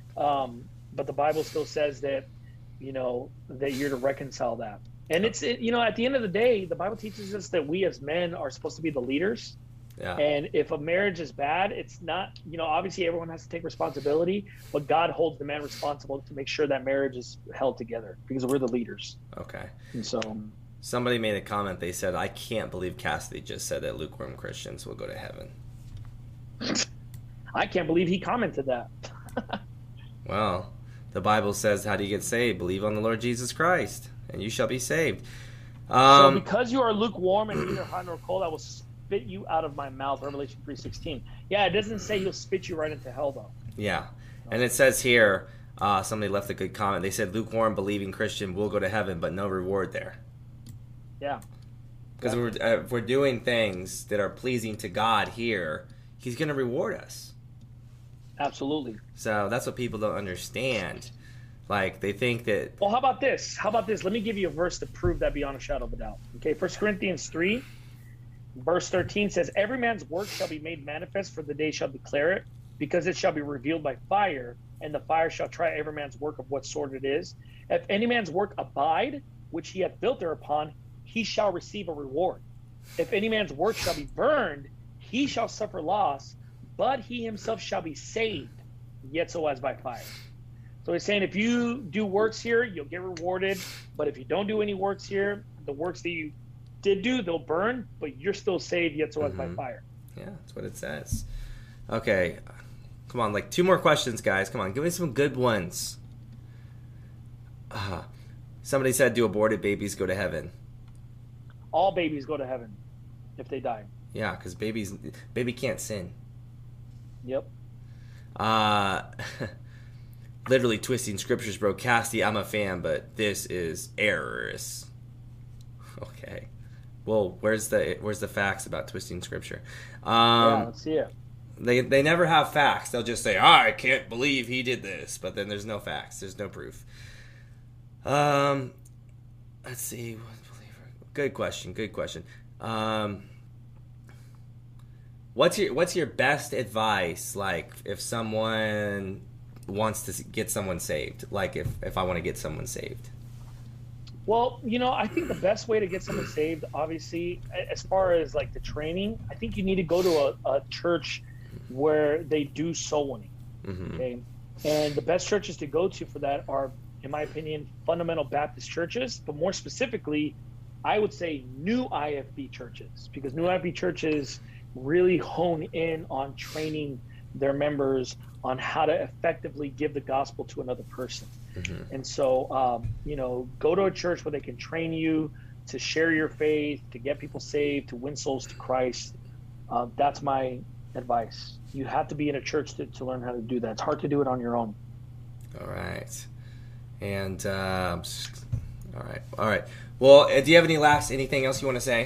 Um, but the Bible still says that, you know, that you're to reconcile that. And it's it, you know, at the end of the day, the Bible teaches us that we as men are supposed to be the leaders. Yeah. And if a marriage is bad, it's not, you know, obviously everyone has to take responsibility, but God holds the man responsible to make sure that marriage is held together because we're the leaders. Okay. And so. Somebody made a comment. They said, I can't believe Cassidy just said that lukewarm Christians will go to heaven. I can't believe he commented that. Well, the Bible says, how do you get saved? Believe on the Lord Jesus Christ, and you shall be saved. Um, so because you are lukewarm and neither hot nor cold, I will spit you out of my mouth, Revelation three sixteen. Yeah, it doesn't say he'll spit you right into hell, though. Yeah, and it says here, uh, somebody left a good comment. They said, lukewarm, believing Christian will go to heaven, but no reward there. Yeah. Because we're, uh, if we're doing things that are pleasing to God here, he's going to reward us. Absolutely. So that's what people don't understand. Like, they think that... Well, how about this? How about this? Let me give you a verse to prove that beyond a shadow of a doubt. Okay, First Corinthians three, verse thirteen says, every man's work shall be made manifest, for the day shall declare it, because it shall be revealed by fire, and the fire shall try every man's work of what sort it is. If any man's work abide, which he hath built thereupon, he shall receive a reward. If any man's work shall be burned, he shall suffer loss, but he himself shall be saved, yet so as by fire. So he's saying if you do works here, you'll get rewarded. But if you don't do any works here, the works that you did do, they'll burn, but you're still saved, yet so as mm-hmm. by fire. Yeah, that's what it says. Okay. Come on, like two more questions, guys. Come on, give me some good ones. Uh, somebody said, do aborted babies go to heaven? All babies go to heaven if they die. Yeah, because babies, baby can't sin. Yep. Uh, literally twisting scriptures, bro. Casty, I'm a fan, but this is errors. Okay. Well, where's the where's the facts about twisting scripture? Um, yeah, let's see it. They they never have facts. They'll just say, oh, I can't believe he did this, but then there's no facts. There's no proof. Um, let's see. Good question. Good question. Um, what's your what's your best advice? Like, if someone wants to get someone saved, like if, if I want to get someone saved. Well, you know, I think the best way to get someone saved, obviously, as far as like the training, I think you need to go to a, a church where they do soul winning. Mm-hmm. Okay, and the best churches to go to for that are, in my opinion, fundamental Baptist churches, but more specifically, I would say new I F B churches, because new I F B churches really hone in on training their members on how to effectively give the gospel to another person. Mm-hmm. And so, um, you know, go to a church where they can train you to share your faith, to get people saved, to win souls to Christ. Uh, that's my advice. You have to be in a church to, to learn how to do that. It's hard to do it on your own. All right. And, uh, all right. All right. Well, do you have any last, anything else you want to say?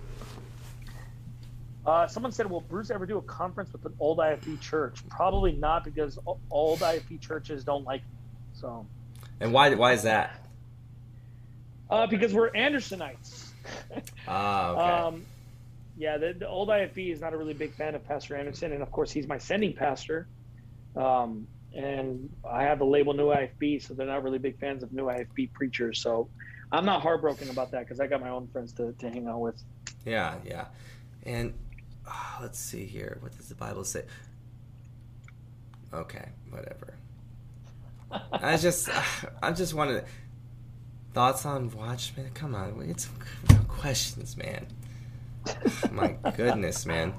Uh, someone said, will Bruce ever do a conference with an old I F B church? Probably not, because old I F B churches don't like me. So. And why Why is that? Uh, because we're Andersonites. Ah, okay. Um, yeah, the, the old I F B is not a really big fan of Pastor Anderson, and of course he's my sending pastor. Um, and I have the label New I F B, so they're not really big fans of New I F B preachers. So I'm not heartbroken about that, because I got my own friends to, to hang out with. Yeah, yeah. And oh, let's see here. What does the Bible say? Okay, whatever. I just, I just wanted thoughts on Watchmen. Come on, we get some questions, man. My goodness, man.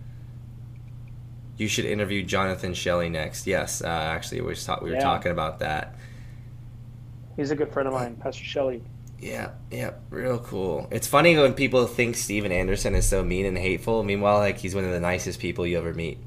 You should interview Jonathan Shelley next. Yes, uh, actually, we were, ta- we were Yeah. talking about that. He's a good friend of mine, Pastor Shelley. Yeah, yeah, real cool. It's funny when people think Steven Anderson is so mean and hateful. Meanwhile, like, he's one of the nicest people you ever meet.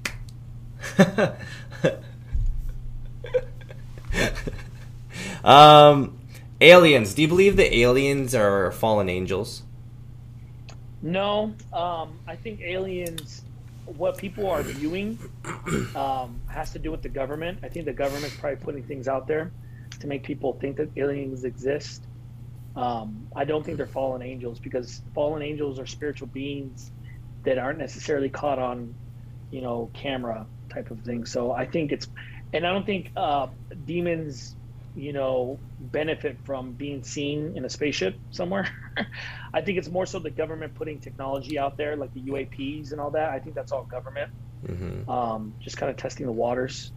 um, aliens. Do you believe the aliens are fallen angels? No, um, I think aliens, what people are viewing um, has to do with the government. I think the government's probably putting things out there to make people think that aliens exist. Um, I don't think they're fallen angels, because fallen angels are spiritual beings that aren't necessarily caught on, you know, camera type of thing. So I think it's, and I don't think uh, demons, you know, benefit from being seen in a spaceship somewhere. I think it's more so the government putting technology out there, like the U A Ps and all that. I think that's all government, Mm-hmm. um, just kind of testing the waters.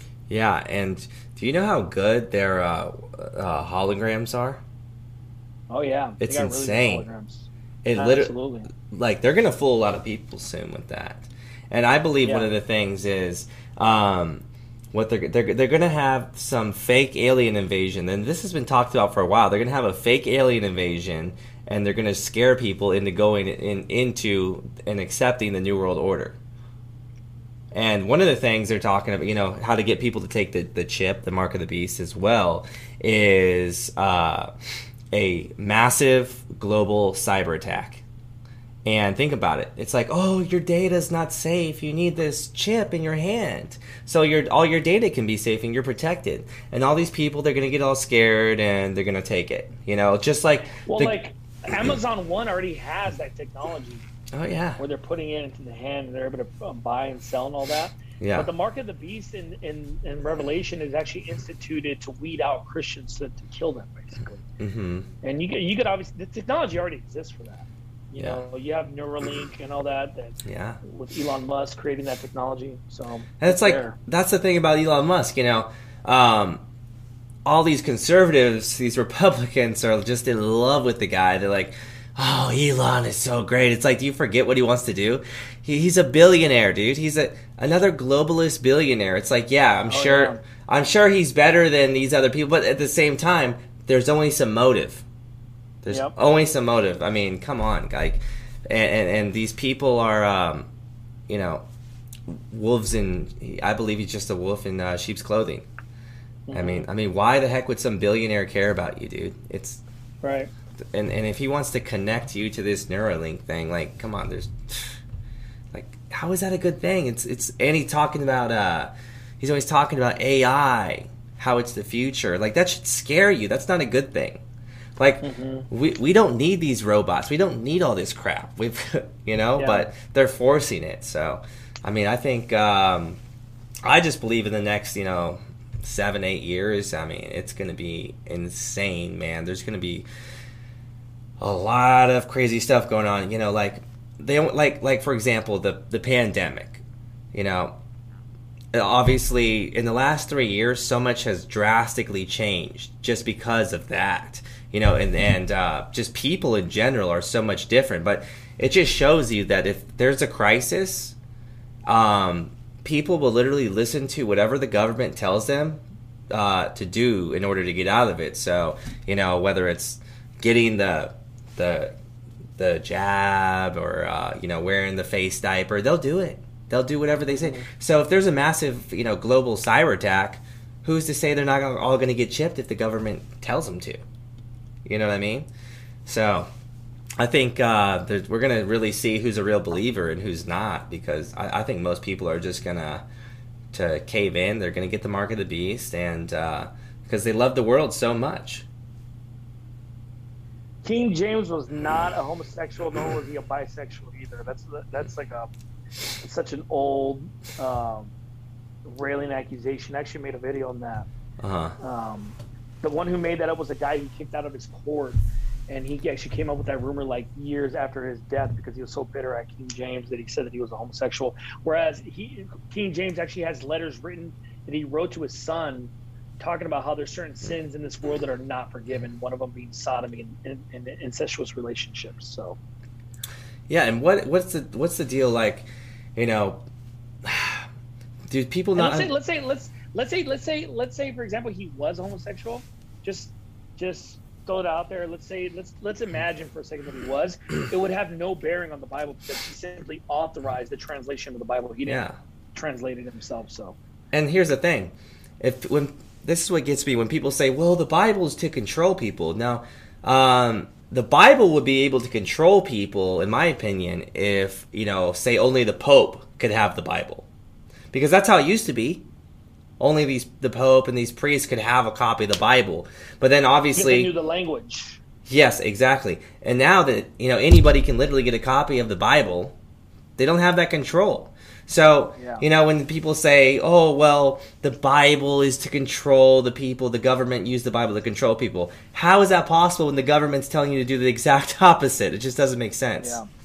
Yeah, and do you know how good their uh, uh, holograms are? Oh yeah, it's they got insane. Really good holograms. It Absolutely. literally, like, they're gonna fool a lot of people soon with that. And I believe Yeah. one of the things is, um, what they're they're they're gonna have some fake alien invasion, and this has been talked about for a while. They're gonna have a fake alien invasion, and they're gonna scare people into going in into and accepting the New World Order. And one of the things they're talking about, you know, how to get people to take the, the chip, the mark of the beast as well, is uh, a massive global cyber attack. And think about it. It's like, oh, your data's not safe. You need this chip in your hand. So your all your data can be safe and you're protected. And all these people, they're going to get all scared and they're going to take it. You know, just like... Well, the, like, Amazon One already has that technology. Oh, yeah. Where they're putting it into the hand and they're able to um, buy and sell and all that. Yeah. But the mark of the beast in, in, in Revelation is actually instituted to weed out Christians to, to kill them, basically. Mm-hmm. And you could, you could obviously, the technology already exists for that. You Yeah. know, you have Neuralink and all that. that Yeah. With Elon Musk creating that technology. So And it's like, there. that's the thing about Elon Musk, you know. Um, all these conservatives, these Republicans are just in love with the guy. They're like, oh, Elon is so great. It's like, do you forget what he wants to do? He, he's a billionaire, dude. He's a another globalist billionaire. It's like, yeah, I'm Oh, sure yeah. I'm sure he's better than these other people, but at the same time, there's only some motive. There's Yep. only some motive. I mean, come on, like, and, and, and these people are, um, you know, wolves in. I believe he's just a wolf in uh, sheep's clothing. I Mhm. mean, I mean, why the heck would some billionaire care about you, dude? It's Right. and and if he wants to connect you to this Neuralink thing, like, come on, there's like, how is that a good thing? It's it's and he's talking about uh, he's always talking about A I, how it's the future. Like, that should scare you. That's not a good thing. Like, Mm-hmm. we we don't need these robots. We don't need all this crap. We've you know, Yeah. but they're forcing it. So, I mean, I think um, I just believe in the next, you know, seven, eight years. I mean, it's going to be insane, man. There's going to be a lot of crazy stuff going on. You know, like they don't like like for example, the the pandemic. You know, obviously in the last three years, so much has drastically changed just because of that. You know, and and uh, just people in general are so much different. But it just shows you that if there's a crisis, um, people will literally listen to whatever the government tells them uh, to do in order to get out of it. So, you know, whether it's getting the the the jab or uh, you know, wearing the face diaper, they'll do it. They'll do whatever they say. So if there's a massive, you know, global cyber attack, who's to say they're not all going to get chipped if the government tells them to? You know what I mean? So I think uh, we're going to really see who's a real believer and who's not, because I, I think most people are just going to to cave in. They're going to get the mark of the beast, and uh, because they love the world so much. King James was not a homosexual, nor was he a bisexual either. That's that's like a it's such an old um, railing accusation. I actually made a video on that. Uh-huh. Um, the one who made that up was a guy who kicked out of his court, and he actually came up with that rumor like years after his death because he was so bitter at King James that he said that he was a homosexual. Whereas he, King James actually has letters written that he wrote to his son talking about how there's certain sins in this world that are not forgiven, one of them being sodomy and, and, and incestuous relationships. So yeah, and what what's the what's the deal, like, you know, do people not let's say, let's say let's let's say let's say let's say for example he was homosexual, just just throw it out there. Let's say let's let's imagine for a second that he was. It would have no bearing on the Bible because he simply authorized the translation of the Bible. He didn't Yeah. translate it himself. So And here's the thing. If when this is what gets me when people say, well, the Bible is to control people. Now, um, the Bible would be able to control people, in my opinion, if, you know, say only the Pope could have the Bible. Because that's how it used to be. Only these the Pope and these priests could have a copy of the Bible. But then if obviously... they knew the language. Yes, exactly. And now that, you know, anybody can literally get a copy of the Bible, they don't have that control. So, Yeah. you know, when people say, oh, well, the Bible is to control the people, the government used the Bible to control people. How is that possible when the government's telling you to do the exact opposite? It just doesn't make sense. Yeah.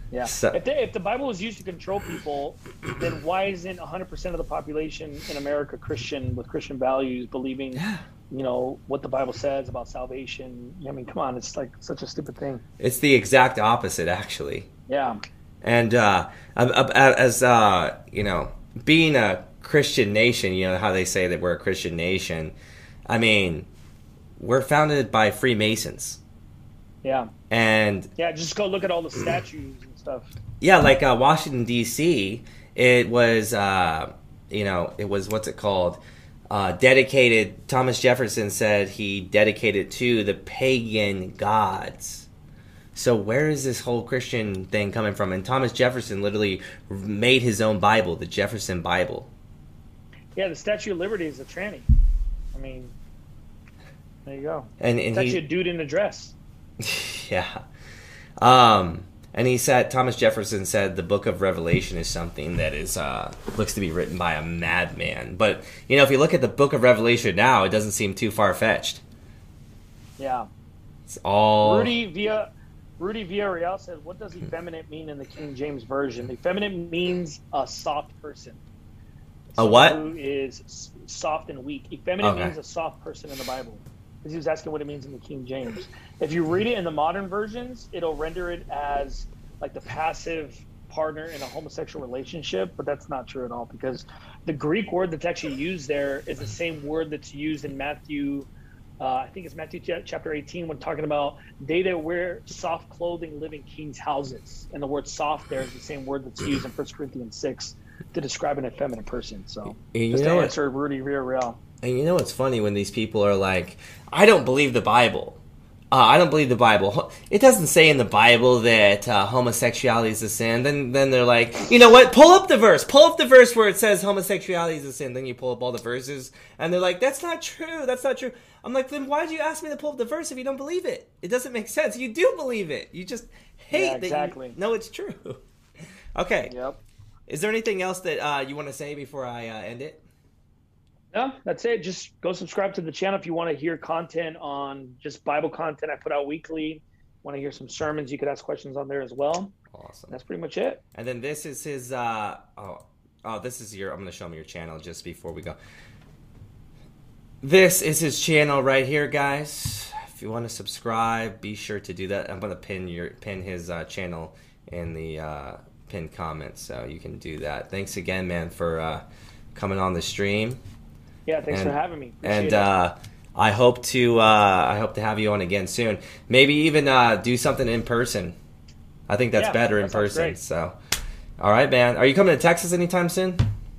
Yeah. So, if, the, if the Bible was used to control people, then why isn't one hundred percent of the population in America Christian with Christian values, believing, you know, what the Bible says about salvation? I mean, come on, it's like such a stupid thing. it's the exact opposite, actually. Yeah. And uh, as uh, you know, being a Christian nation, you know how they say that we're a Christian nation. I mean, we're founded by Freemasons. Yeah. And yeah, just go look at all the statues and stuff. Yeah, like uh, Washington D C, it was uh, you know, it was what's it called? Uh, dedicated. Thomas Jefferson said he dedicated to the pagan gods. So where is this whole Christian thing coming from? And Thomas Jefferson literally made his own Bible, the Jefferson Bible. Yeah, the Statue of Liberty is a tranny. I mean, there you go. And, and it's actually he, a dude in a dress. Yeah. Um, and he said, Thomas Jefferson said the book of Revelation is something that is uh, looks to be written by a madman. But, you know, if you look at the book of Revelation now, it doesn't seem too far-fetched. Yeah. It's all... Rudy Villa, Rudy Villarreal said, what does effeminate mean in the King James Version? Effeminate means a soft person. A what? Who is soft and weak. Effeminate Okay. means a soft person in the Bible. Because he was asking what it means in the King James. If you read it in the modern versions, it'll render it as like the passive partner in a homosexual relationship, but that's not true at all, because the Greek word that's actually used there is the same word that's used in Matthew, uh, I think it's Matthew chapter eighteen, when talking about they that wear soft clothing live in kings' houses. And the word soft there is the same word that's used in First Corinthians six to describe an effeminate person. So You just know to what? answer Rudy Villarreal. And you know what's funny when these people are like, I don't believe the Bible. Uh, I don't believe the Bible. It doesn't say in the Bible that uh, homosexuality is a sin. Then then they're like, you know what? Pull up the verse. Pull up the verse where it says homosexuality is a sin. Then you pull up all the verses. And they're like, that's not true. That's not true. I'm like, then why did you ask me to pull up the verse if you don't believe it? It doesn't make sense. You do believe it. You just hate Yeah, that exactly. you know it's true. Okay. Yep. Is there anything else that uh, you want to say before I uh, end it? No, that's it. Just go subscribe to the channel if you want to hear content on just Bible content I put out weekly. Want to hear some sermons, you could ask questions on there as well. Awesome. That's pretty much it. And then this is his, uh, oh, oh, this is your, I'm going to show him your channel just before we go. This is his channel right here, guys. If you want to subscribe, be sure to do that. I'm going to pin your, pin his uh, channel in the uh, pinned comments, so you can do that. Thanks again, man, for uh, coming on the stream. Yeah, thanks and, for having me. Appreciate and it. uh, I hope to, uh, I hope to have you on again soon. Maybe even uh, do something in person. I think that's Yeah, better that in sounds person. great. So, all right, man. Are you coming to Texas anytime soon?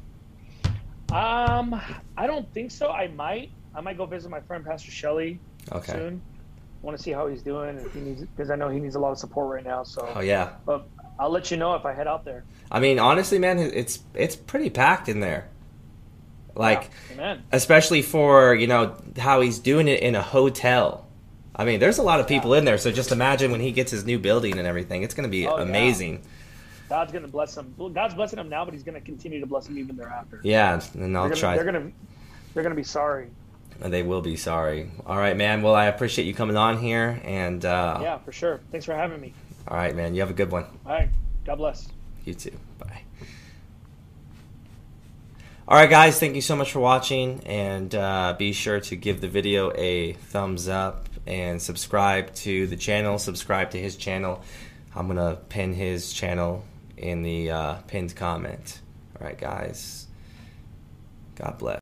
Um, I don't think so. I might. I might go visit my friend Pastor Shelley Okay. soon. Want to see how he's doing, if he needs, because I know he needs a lot of support right now. So. Oh yeah. But I'll let you know if I head out there. I mean, honestly, man, it's it's pretty packed in there. Like, Yeah, amen. especially for, you know, how he's doing it in a hotel. I mean, there's a lot of people in there, so just imagine when he gets his new building and everything. It's going to be Oh, yeah. amazing. God's gonna bless him. Well, God's blessing him now, but He's gonna continue to bless him even thereafter. Yeah, and I'll they're gonna, try. They're gonna, they're gonna be sorry. And they will be sorry. All right, man. Well, I appreciate you coming on here, and uh, Yeah, for sure. Thanks for having me. all right, man. You have a good one. All right. God bless. You too. Bye. All right, guys. Thank you so much for watching, and uh, be sure to give the video a thumbs up and subscribe to the channel. Subscribe to his channel. I'm gonna pin his channel in the uh, pinned comment. All right, guys. God bless.